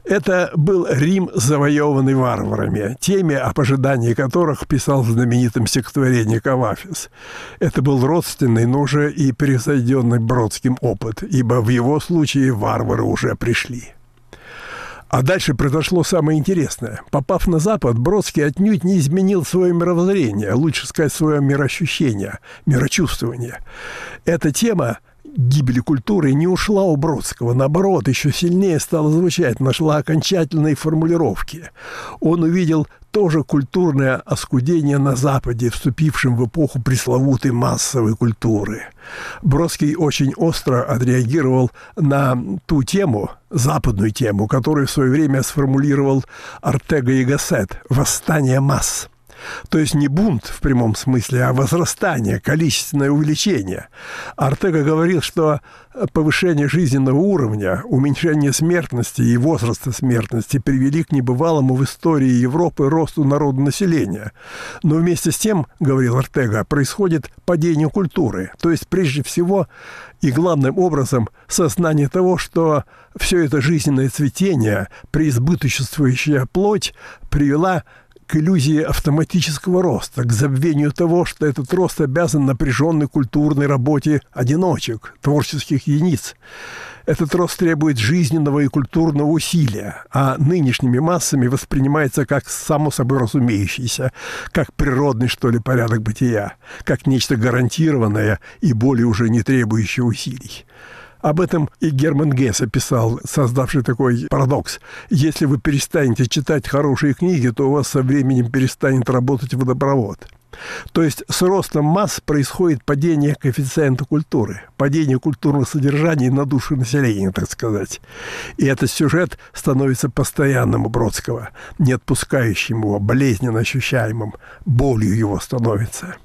Это был Рим, завоеванный варварами, теми, о пожидании которых писал в знаменитом стихотворении Кавафис. Это был родственный, но уже и превзойденный Бродским опыт, ибо в его случае варвары уже пришли. А дальше произошло самое интересное. Попав на Запад, Бродский отнюдь не изменил свое мировоззрение, а лучше сказать, свое мироощущение, мирочувствование. Эта тема гибели культуры не ушла у Бродского. Наоборот, еще сильнее стала звучать, нашла окончательные формулировки. Он увидел тоже культурное оскудение на Западе, вступившем в эпоху пресловутой массовой культуры. Бродский очень остро отреагировал на ту тему, западную тему, которую в свое время сформулировал Ортега и Гассет «Восстание масс». То есть не бунт в прямом смысле, а возрастание, количественное увеличение. Ортега говорил, что повышение жизненного уровня, уменьшение смертности и возраста смертности привели к небывалому в истории Европы росту народонаселения. Но вместе с тем, говорил Ортега, происходит падение культуры. То есть прежде всего и главным образом сознание того, что все это жизненное цветение, преизбыточествующая плоть привела к иллюзии автоматического роста, к забвению того, что этот рост обязан напряженной культурной работе одиночек, творческих единиц. Этот рост требует жизненного и культурного усилия, а нынешними массами воспринимается как само собой разумеющееся, как природный, что ли, порядок бытия, как нечто гарантированное и более уже не требующее усилий. Об этом и Герман Гессе писал, создавший такой парадокс. Если вы перестанете читать хорошие книги, то у вас со временем перестанет работать водопровод. То есть с ростом масс происходит падение коэффициента культуры, падение культурного содержания на душу населения, так сказать. И этот сюжет становится постоянным у Бродского, не отпускающим его, болезненно ощущаемым, болью его становится.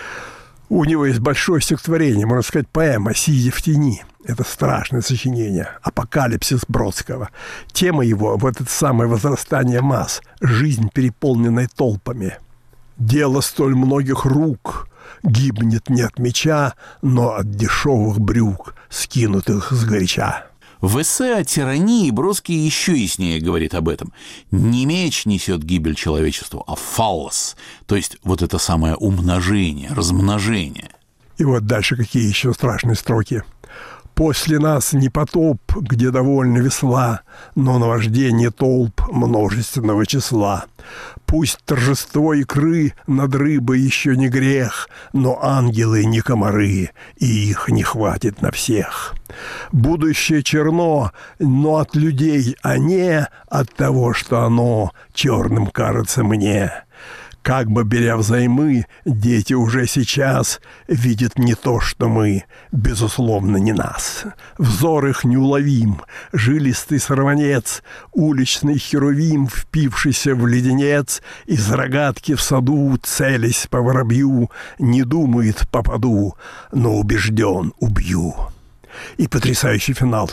У него есть большое стихотворение, можно сказать, поэма «Сидя в тени». Это страшное сочинение, апокалипсис Бродского. Тема его – вот это самое возрастание масс, жизнь, переполненная толпами. «Дело столь многих рук гибнет не от меча, но от дешевых брюк, скинутых сгоряча». В эссе о тирании Бродский еще яснее говорит об этом. Не меч несет гибель человечеству, а фаллос, то есть вот это самое умножение, размножение. И вот дальше какие еще страшные строки. «После нас не потоп, где довольно весла, но наваждение толп множественного числа. Пусть торжество икры над рыбой еще не грех, но ангелы не комары, и их не хватит на всех. Будущее черно, но от людей, а не от того, что оно черным кажется мне. Как бы беря взаймы, дети уже сейчас видят не то, что мы, безусловно, не нас. Взор их неуловим, жилистый сорванец, уличный херувим, впившийся в леденец, из рогатки в саду, целясь по воробью, не думает попаду, но убежден убью». И потрясающий финал.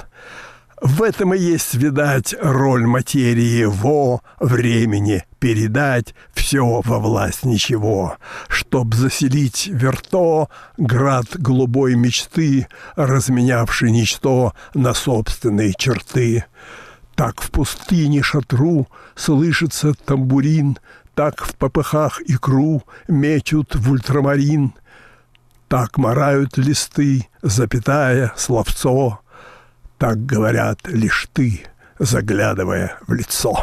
В этом и есть, видать, роль материи во времени, передать все во власть ничего, чтоб заселить верто град голубой мечты, разменявший ничто на собственные черты. Так в пустыне шатру слышится тамбурин, так в попыхах икру мечут в ультрамарин, так марают листы, запятая словцо. Так говорят лишь ты, заглядывая в лицо.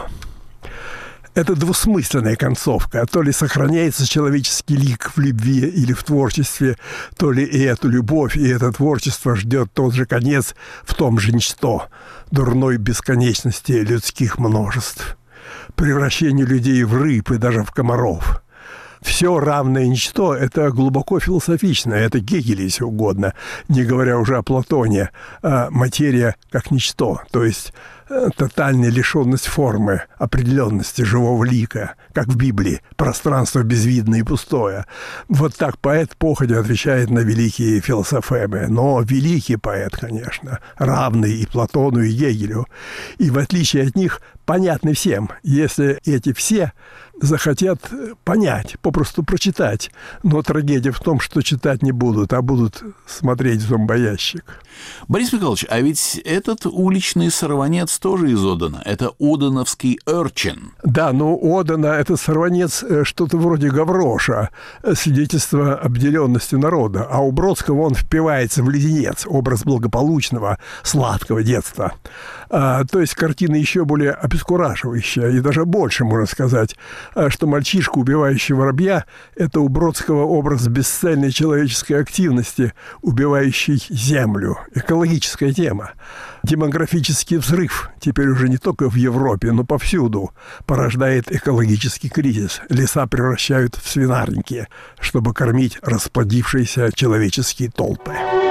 Это двусмысленная концовка. То ли сохраняется человеческий лик в любви или в творчестве, то ли и эту любовь, и это творчество ждет тот же конец в том же ничто, дурной бесконечности людских множеств, превращение людей в рыб и даже в комаров. Все равное ничто – это глубоко философично, это Гегель, если угодно, не говоря уже о Платоне, а материя как ничто, то есть тотальная лишенность формы, определенности живого лика, как в Библии, пространство безвидное и пустое. Вот так поэт походя отвечает на великие философемы, но великий поэт, конечно, равный и Платону, и Гегелю, и в отличие от них понятны всем, если эти все захотят понять, попросту прочитать. Но трагедия в том, что читать не будут, а будут смотреть в зомбоящик. Борис Михайлович, а ведь этот уличный сорванец тоже из Одена. Это оденовский Урчин. Да, но Одена – это сорванец что-то вроде Гавроша, свидетельство обделенности народа. А у Бродского он впивается в леденец, образ благополучного, сладкого детства. А, то есть картина еще более обескураживающая. И даже больше, можно сказать, что мальчишка, убивающий воробья, это у Бродского образ бесцельной человеческой активности, убивающей землю. Экологическая тема. Демографический взрыв, теперь уже не только в Европе, но повсюду, порождает экологический кризис. Леса превращают в свинарники, чтобы кормить расплодившиеся человеческие толпы.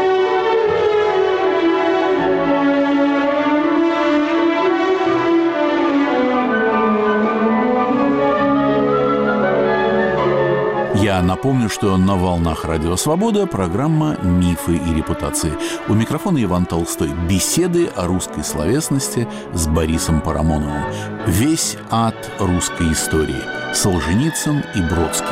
Я напомню, что на волнах Радио Свобода программа «Мифы и репутации». У микрофона Иван Толстой. Беседы о русской словесности с Борисом Парамоновым. Весь ад русской истории. Солженицын и Бродский.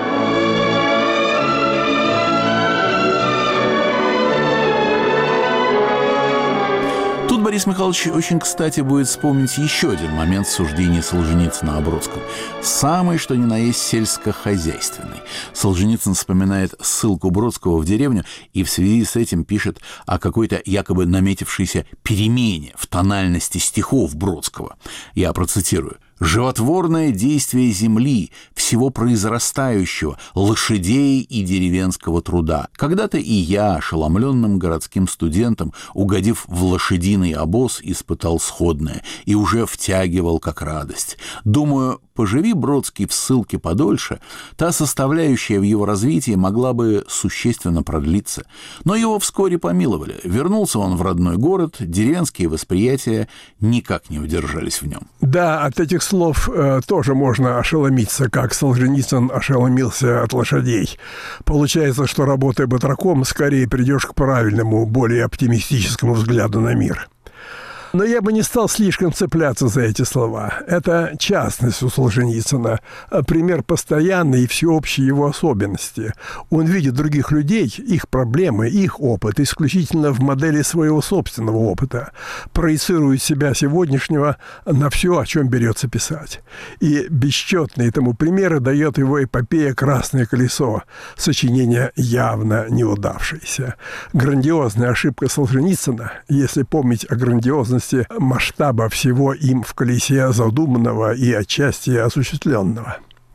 Тут Борис Михайлович очень кстати будет вспомнить еще один момент суждения Солженицына о Бродском. Самый, что ни на есть, сельскохозяйственный. Солженицын вспоминает ссылку Бродского в деревню и в связи с этим пишет о какой-то якобы наметившейся перемене в тональности стихов Бродского. Я процитирую. «Животворное действие земли, всего произрастающего, лошадей и деревенского труда. Когда-то и я, ошеломленным городским студентом, угодив в лошадиный обоз, испытал сходное и уже втягивал как радость. Думаю, поживи Бродский в ссылке подольше, та составляющая в его развитии могла бы существенно продлиться. Но его вскоре помиловали. Вернулся он в родной город, деревенские восприятия никак не удержались в нем». Да, от этих слов э, тоже можно ошеломиться, как Солженицын ошеломился от лошадей. Получается, что, работая батраком, скорее придешь к правильному, более оптимистическому взгляду на мир. Но я бы не стал слишком цепляться за эти слова. Это частность у Солженицына, пример постоянной и всеобщей его особенности. Он видит других людей, их проблемы, их опыт исключительно в модели своего собственного опыта, проецирует себя сегодняшнего на все, о чем берется писать. И бесчетные тому примеры дает его эпопея «Красное колесо», сочинение явно неудавшееся. Грандиозная ошибка Солженицына, если помнить о грандиозности масштаба всего им в «Колесе» задуманного и отчасти осуществленного.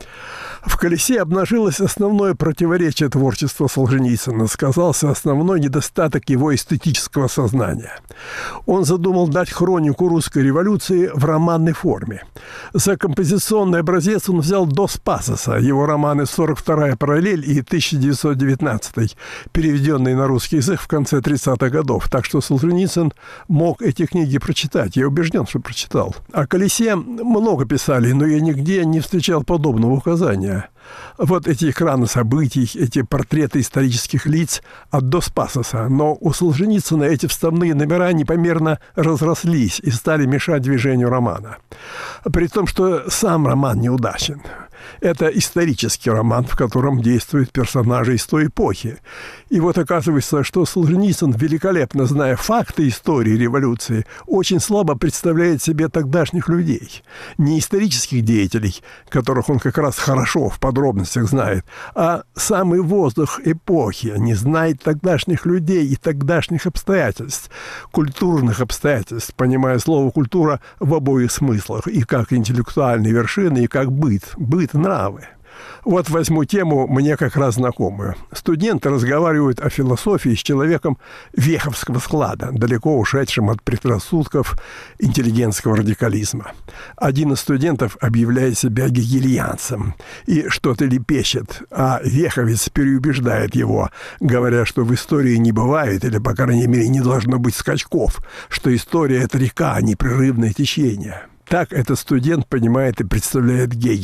В «Колесе» обнажилось основное противоречие творчества Солженицына, сказался основной недостаток его эстетического сознания. Он задумал дать хронику русской революции в романной форме. За композиционный образец он взял Дос Пасоса, его романы «сорок вторая параллель» и тысяча девятьсот девятнадцатый, переведенные на русский язык в конце тридцатых годов. Так что Солженицын мог эти книги прочитать. Я убежден, что прочитал. О «Колесе» много писали, но я нигде не встречал подобного указания. Вот эти экраны событий, эти портреты исторических лиц от Дос Пасоса. Но у Солженицына эти вставные номера непомерно разрослись и стали мешать движению романа. При том, что сам роман неудачен. Это исторический роман, в котором действуют персонажи из той эпохи. И вот оказывается, что Солженицын, великолепно зная факты истории революции, очень слабо представляет себе тогдашних людей. Не исторических деятелей, которых он как раз хорошо в подробностях знает, а самый воздух эпохи, не знает тогдашних людей и тогдашних обстоятельств, культурных обстоятельств, понимая слово «культура» в обоих смыслах, и как интеллектуальные вершины, и как быт, быт, нравы. Вот возьму тему, мне как раз знакомую. Студенты разговаривают о философии с человеком веховского склада, далеко ушедшим от предрассудков интеллигентского радикализма. Один из студентов объявляет себя гегельянцем и что-то лепечет, а веховец переубеждает его, говоря, что в истории не бывает, или, по крайней мере, не должно быть скачков, что история – это река, а непрерывное течение. Так этот студент понимает и представляет Гегеля.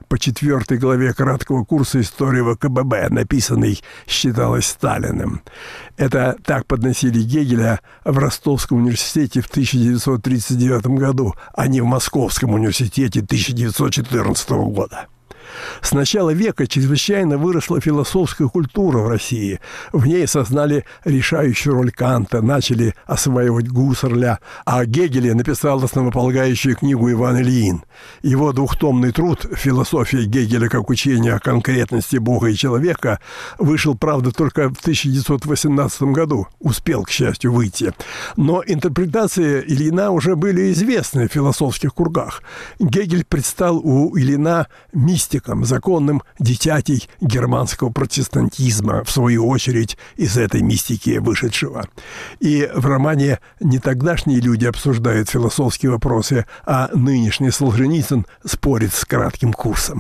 по четвертой главе краткого курса истории ВКББ, написанный, считалось, Сталиным. Это так подносили Гегеля в Ростовском университете в тысяча девятьсот тридцать девятом году, а не в Московском университете тысяча девятьсот четырнадцатого года. С начала века чрезвычайно выросла философская культура в России. В ней осознали решающую роль Канта, начали осваивать Гуссерля, а Гегеле написал основополагающую книгу Иван Ильин. Его двухтомный труд «Философия Гегеля как учение о конкретности Бога и человека» вышел, правда, только в тысяча девятьсот восемнадцатом году. Успел, к счастью, выйти. Но интерпретации Ильина уже были известны в философских кругах. Гегель предстал у Ильина мистиком, законным дитятей германского протестантизма, в свою очередь, из этой мистики вышедшего. И в романе не тогдашние люди обсуждают философские вопросы, а нынешний Солженицын спорит с кратким курсом.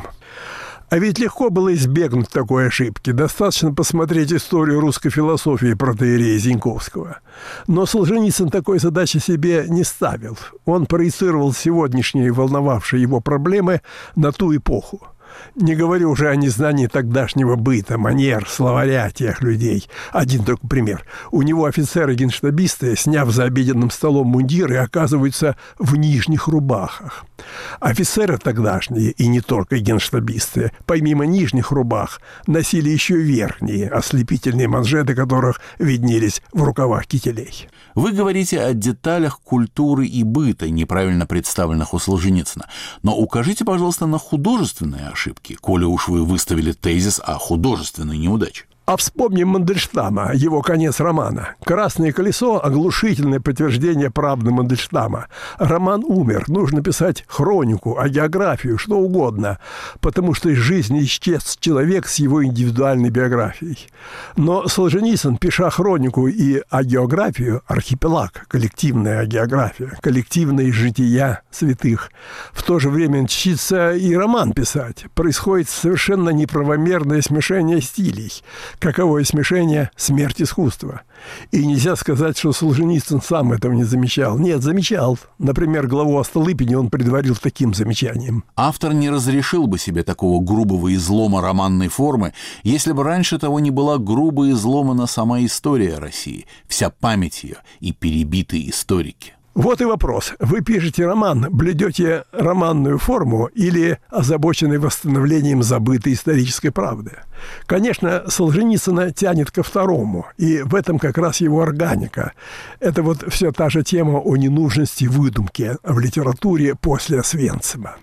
А ведь легко было избегнуть такой ошибки. Достаточно посмотреть историю русской философии протоиерея Зиньковского. Но Солженицын такой задачи себе не ставил. Он проецировал сегодняшние волновавшие его проблемы на ту эпоху. Не говорю уже о незнании тогдашнего быта, манер, словаря тех людей. Один только пример. У него офицеры-генштабисты, сняв за обеденным столом мундиры, оказываются в нижних рубахах. Офицеры тогдашние, и не только генштабисты, помимо нижних рубах, носили еще верхние, ослепительные манжеты которых виднелись в рукавах кителей. Вы говорите о деталях культуры и быта, неправильно представленных у Солженицына. Но укажите, пожалуйста, на художественные ошибки, коли уж вы выставили тезис о художественной неудаче. А вспомним Мандельштама, его конец романа. «Красное колесо» – оглушительное подтверждение правды Мандельштама. Роман умер, нужно писать хронику, агеографию, что угодно, потому что из жизни исчез человек с его индивидуальной биографией. Но Солженицын, пиша хронику и агеографию, архипелаг, коллективная агеография, коллективные жития святых, в то же время учится и роман писать. Происходит совершенно неправомерное смешение стилей. Каковое смешение – смерть искусства. И нельзя сказать, что Солженицын сам этого не замечал. Нет, замечал. Например, главу о Столыпине он предварил таким замечанием. Автор не разрешил бы себе такого грубого излома романной формы, если бы раньше того не была грубо изломана сама история России, вся память ее и перебитые историки. Вот и вопрос. Вы пишете роман, блюдете романную форму или озабочены восстановлением забытой исторической правды? Конечно, Солженицына тянет ко второму, и в этом как раз его органика. Это вот все та же тема о ненужности выдумки в литературе после Освенцима.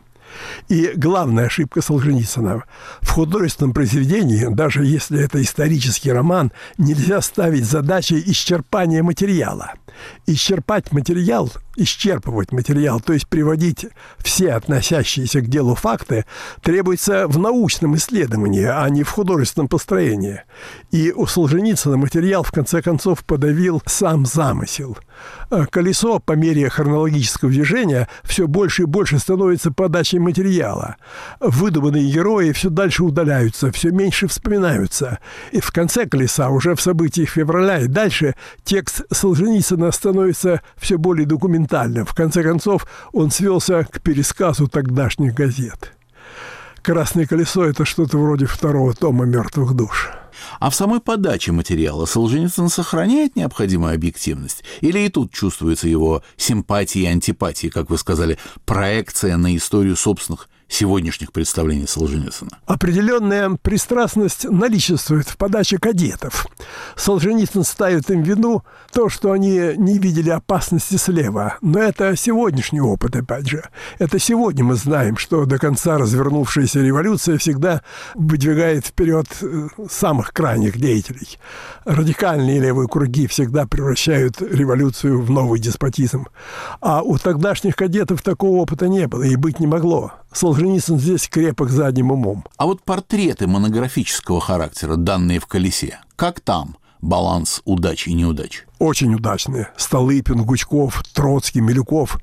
И главная ошибка Солженицына. В художественном произведении, даже если это исторический роман, нельзя ставить задачей исчерпания материала. Исчерпать материал, исчерпывать материал, то есть приводить все относящиеся к делу факты, требуется в научном исследовании, а не в художественном построении. И у Солженицына материал, в конце концов, подавил сам замысел. Колесо по мере хронологического движения все больше и больше становится подачей материала. Выдуманные герои все дальше удаляются, все меньше вспоминаются. И в конце колеса, уже в событиях февраля и дальше, текст Солженицына становится все более документальным. В конце концов, он свелся к пересказу тогдашних газет. «Красное колесо» — это что-то вроде второго тома «Мертвых душ». А в самой подаче материала Солженицын сохраняет необходимую объективность? Или и тут чувствуется его симпатии и антипатии, как вы сказали, проекция на историю собственных сегодняшних представлений Солженицына? Определенная пристрастность наличествует в подаче кадетов. Солженицын ставит им в вину то, что они не видели опасности слева. Но это сегодняшний опыт, опять же. Это сегодня мы знаем, что до конца развернувшаяся революция всегда выдвигает вперед самых крайних деятелей. Радикальные левые круги всегда превращают революцию в новый деспотизм. А у тогдашних кадетов такого опыта не было и быть не могло. Солженицын здесь крепок задним умом. А вот портреты монографического характера, данные в «Колесе», как там баланс удачи и неудачи? Очень удачные. Столыпин, Гучков, Троцкий, Милюков.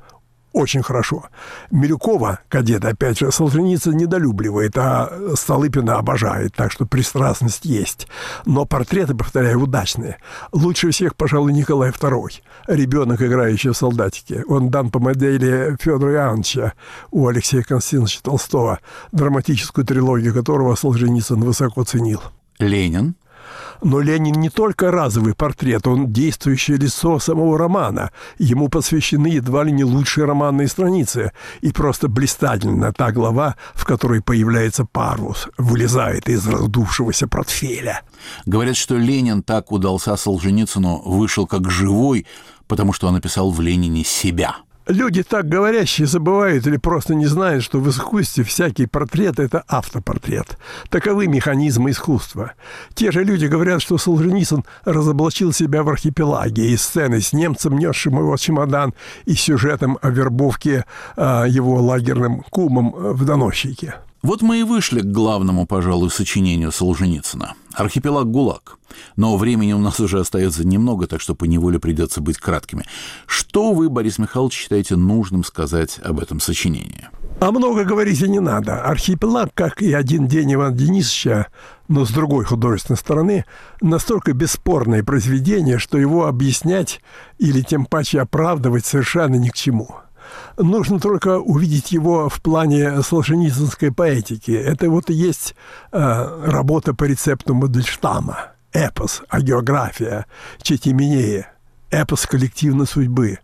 очень хорошо. Милюкова, кадета, опять же, Солженицын недолюбливает, а Столыпина обожает, так что пристрастность есть. Но портреты, повторяю, удачные. Лучше всех, пожалуй, Николай второй. Ребенок, играющий в солдатике. Он дан по модели Федора Иоанновича у Алексея Константиновича Толстого, драматическую трилогию которого Солженицын высоко ценил. Ленин? Но Ленин не только разовый портрет, он действующее лицо самого романа. Ему посвящены едва ли не лучшие романные страницы. И просто блистательна та глава, в которой появляется Парвус, вылезает из раздувшегося портфеля. Говорят, что Ленин так удался Солженицыну, вышел как живой, потому что он написал в Ленине себя. Люди так говорящие забывают или просто не знают, что в искусстве всякий портрет – это автопортрет. Таковы механизмы искусства. Те же люди говорят, что Солженицын разоблачил себя в «Архипелаге», и сцены с немцем, несшим его чемодан, и сюжетом о вербовке а, его лагерным кумом в доносчике. Вот мы и вышли к главному, пожалуй, сочинению Солженицына – «Архипелаг ГУЛАГ». Но времени у нас уже остается немного, так что поневоле придется быть краткими. Что вы, Борис Михайлович, считаете нужным сказать об этом сочинении? А много говорить и не надо. «Архипелаг», как и «Один день Ивана Денисовича», но с другой художественной стороны, настолько бесспорное произведение, что его объяснять или тем паче оправдывать совершенно ни к чему. Нужно только увидеть его в плане солженицынской поэтики. Это вот и есть э, работа по рецепту Мандельштама. Эпос, агеография, Четименея, эпос коллективной судьбы.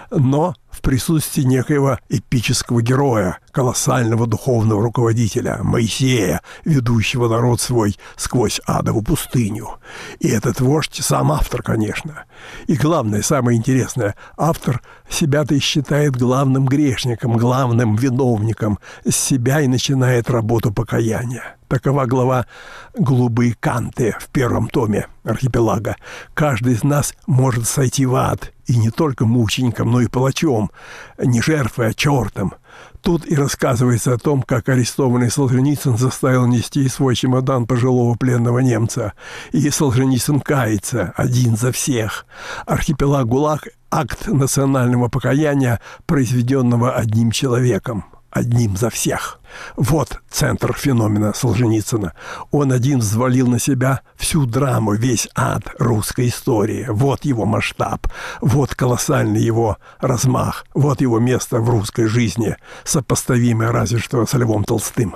Но в присутствии некоего эпического героя, колоссального духовного руководителя, Моисея, ведущего народ свой сквозь адову пустыню. И этот вождь сам автор, конечно. И главное, самое интересное, автор себя-то и считает главным грешником, главным виновником, с себя и начинает работу покаяния. Такова глава «Голубые канты» в первом томе «Архипелага». Каждый из нас может сойти в ад, и не только мучеником, но и палачом, не жертвой, а чертом. Тут и рассказывается о том, как арестованный Солженицын заставил нести свой чемодан пожилого пленного немца. И Солженицын кается один за всех. «Архипелаг ГУЛАГ» – акт национального покаяния, произведенного одним человеком. Одним за всех. Вот центр феномена Солженицына. Он один взвалил на себя всю драму, весь ад русской истории. Вот его масштаб, вот колоссальный его размах, вот его место в русской жизни, сопоставимое разве что с Львом Толстым.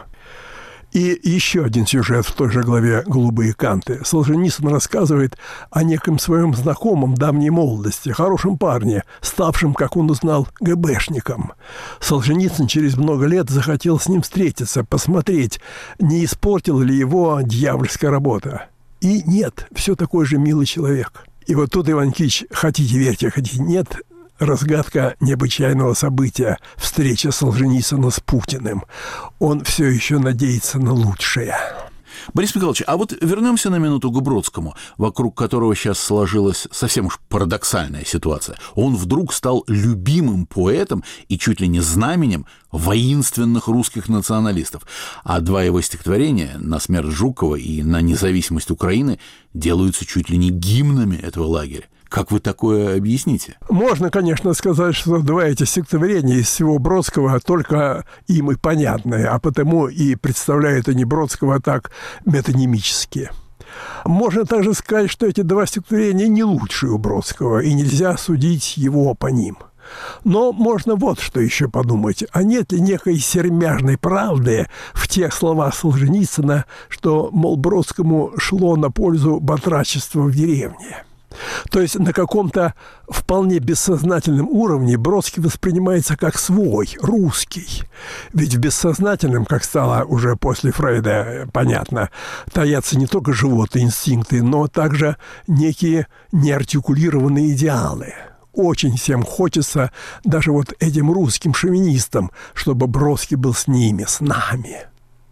И еще один сюжет в той же главе «Голубые канты». Солженицын рассказывает о неком своем знакомом давней молодости, хорошем парне, ставшем, как он узнал, ГБшником. Солженицын через много лет захотел с ним встретиться, посмотреть, не испортила ли его дьявольская работа. И нет, все такой же милый человек. И вот тут, Иван Никитич, хотите верьте, хотите нет, разгадка необычайного события – встреча Солженицына с Путиным. Он все еще надеется на лучшее. Борис Михайлович, а вот вернемся на минуту к Бродскому, вокруг которого сейчас сложилась совсем уж парадоксальная ситуация. Он вдруг стал любимым поэтом и чуть ли не знаменем воинственных русских националистов. А два его стихотворения «На смерть Жукова» и «На независимость Украины» делаются чуть ли не гимнами этого лагеря. Как вы такое объясните? Можно, конечно, сказать, что два эти стихотворения из всего Бродского только им и понятны, а потому и представляют они Бродского так метонимически. Можно также сказать, что эти два стихотворения не лучшие у Бродского, и нельзя судить его по ним. Но можно вот что еще подумать. А нет ли некой сермяжной правды в тех словах Солженицына, что, мол, Бродскому шло на пользу батрачества в деревне? То есть на каком-то вполне бессознательном уровне Бродский воспринимается как свой, русский. Ведь в бессознательном, как стало уже после Фрейда понятно, таятся не только животные инстинкты, но также некие неартикулированные идеалы. Очень всем хочется, даже вот этим русским шовинистам, чтобы Бродский был с ними, с нами.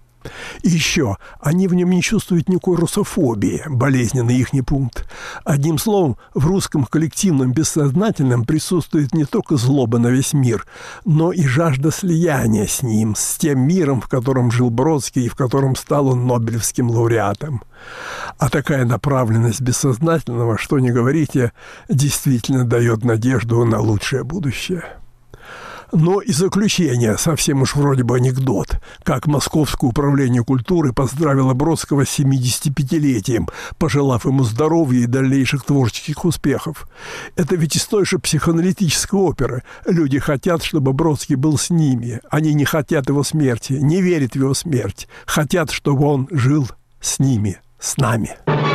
И еще, они в нем не чувствуют никакой русофобии, болезненный ихний пункт. Одним словом, в русском коллективном бессознательном присутствует не только злоба на весь мир, но и жажда слияния с ним, с тем миром, в котором жил Бродский и в котором стал он Нобелевским лауреатом. А такая направленность бессознательного, что ни говорите, действительно дает надежду на лучшее будущее. Но и заключение, совсем уж вроде бы анекдот, как Московское управление культуры поздравило Бродского с семидесятипятилетием, пожелав ему здоровья и дальнейших творческих успехов. Это ведь из той же психоаналитической оперы. Люди хотят, чтобы Бродский был с ними. Они не хотят его смерти, не верят в его смерть. Хотят, чтобы он жил с ними, с нами.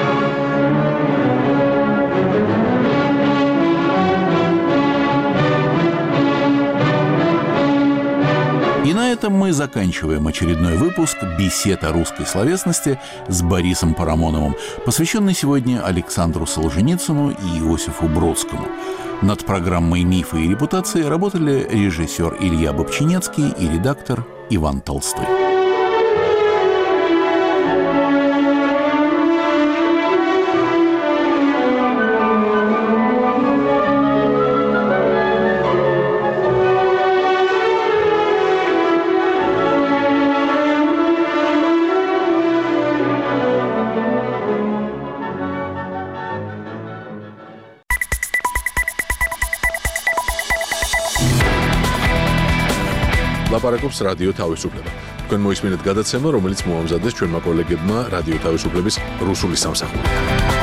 И на этом мы заканчиваем очередной выпуск «Бесед о русской словесности» с Борисом Парамоновым, посвященный сегодня Александру Солженицыну и Иосифу Бродскому. Над программой «Мифы и репутации» работали режиссер Илья Бобчинецкий и редактор Иван Толстой. ლაპარაკობს რადიო თავისუფლება. თქვენ მოისმინეთ გადაცემა, რომელიც მოამზადეს ჩვენმა კოლეგებმა რადიო თავისუფლების რუსული სამსახური.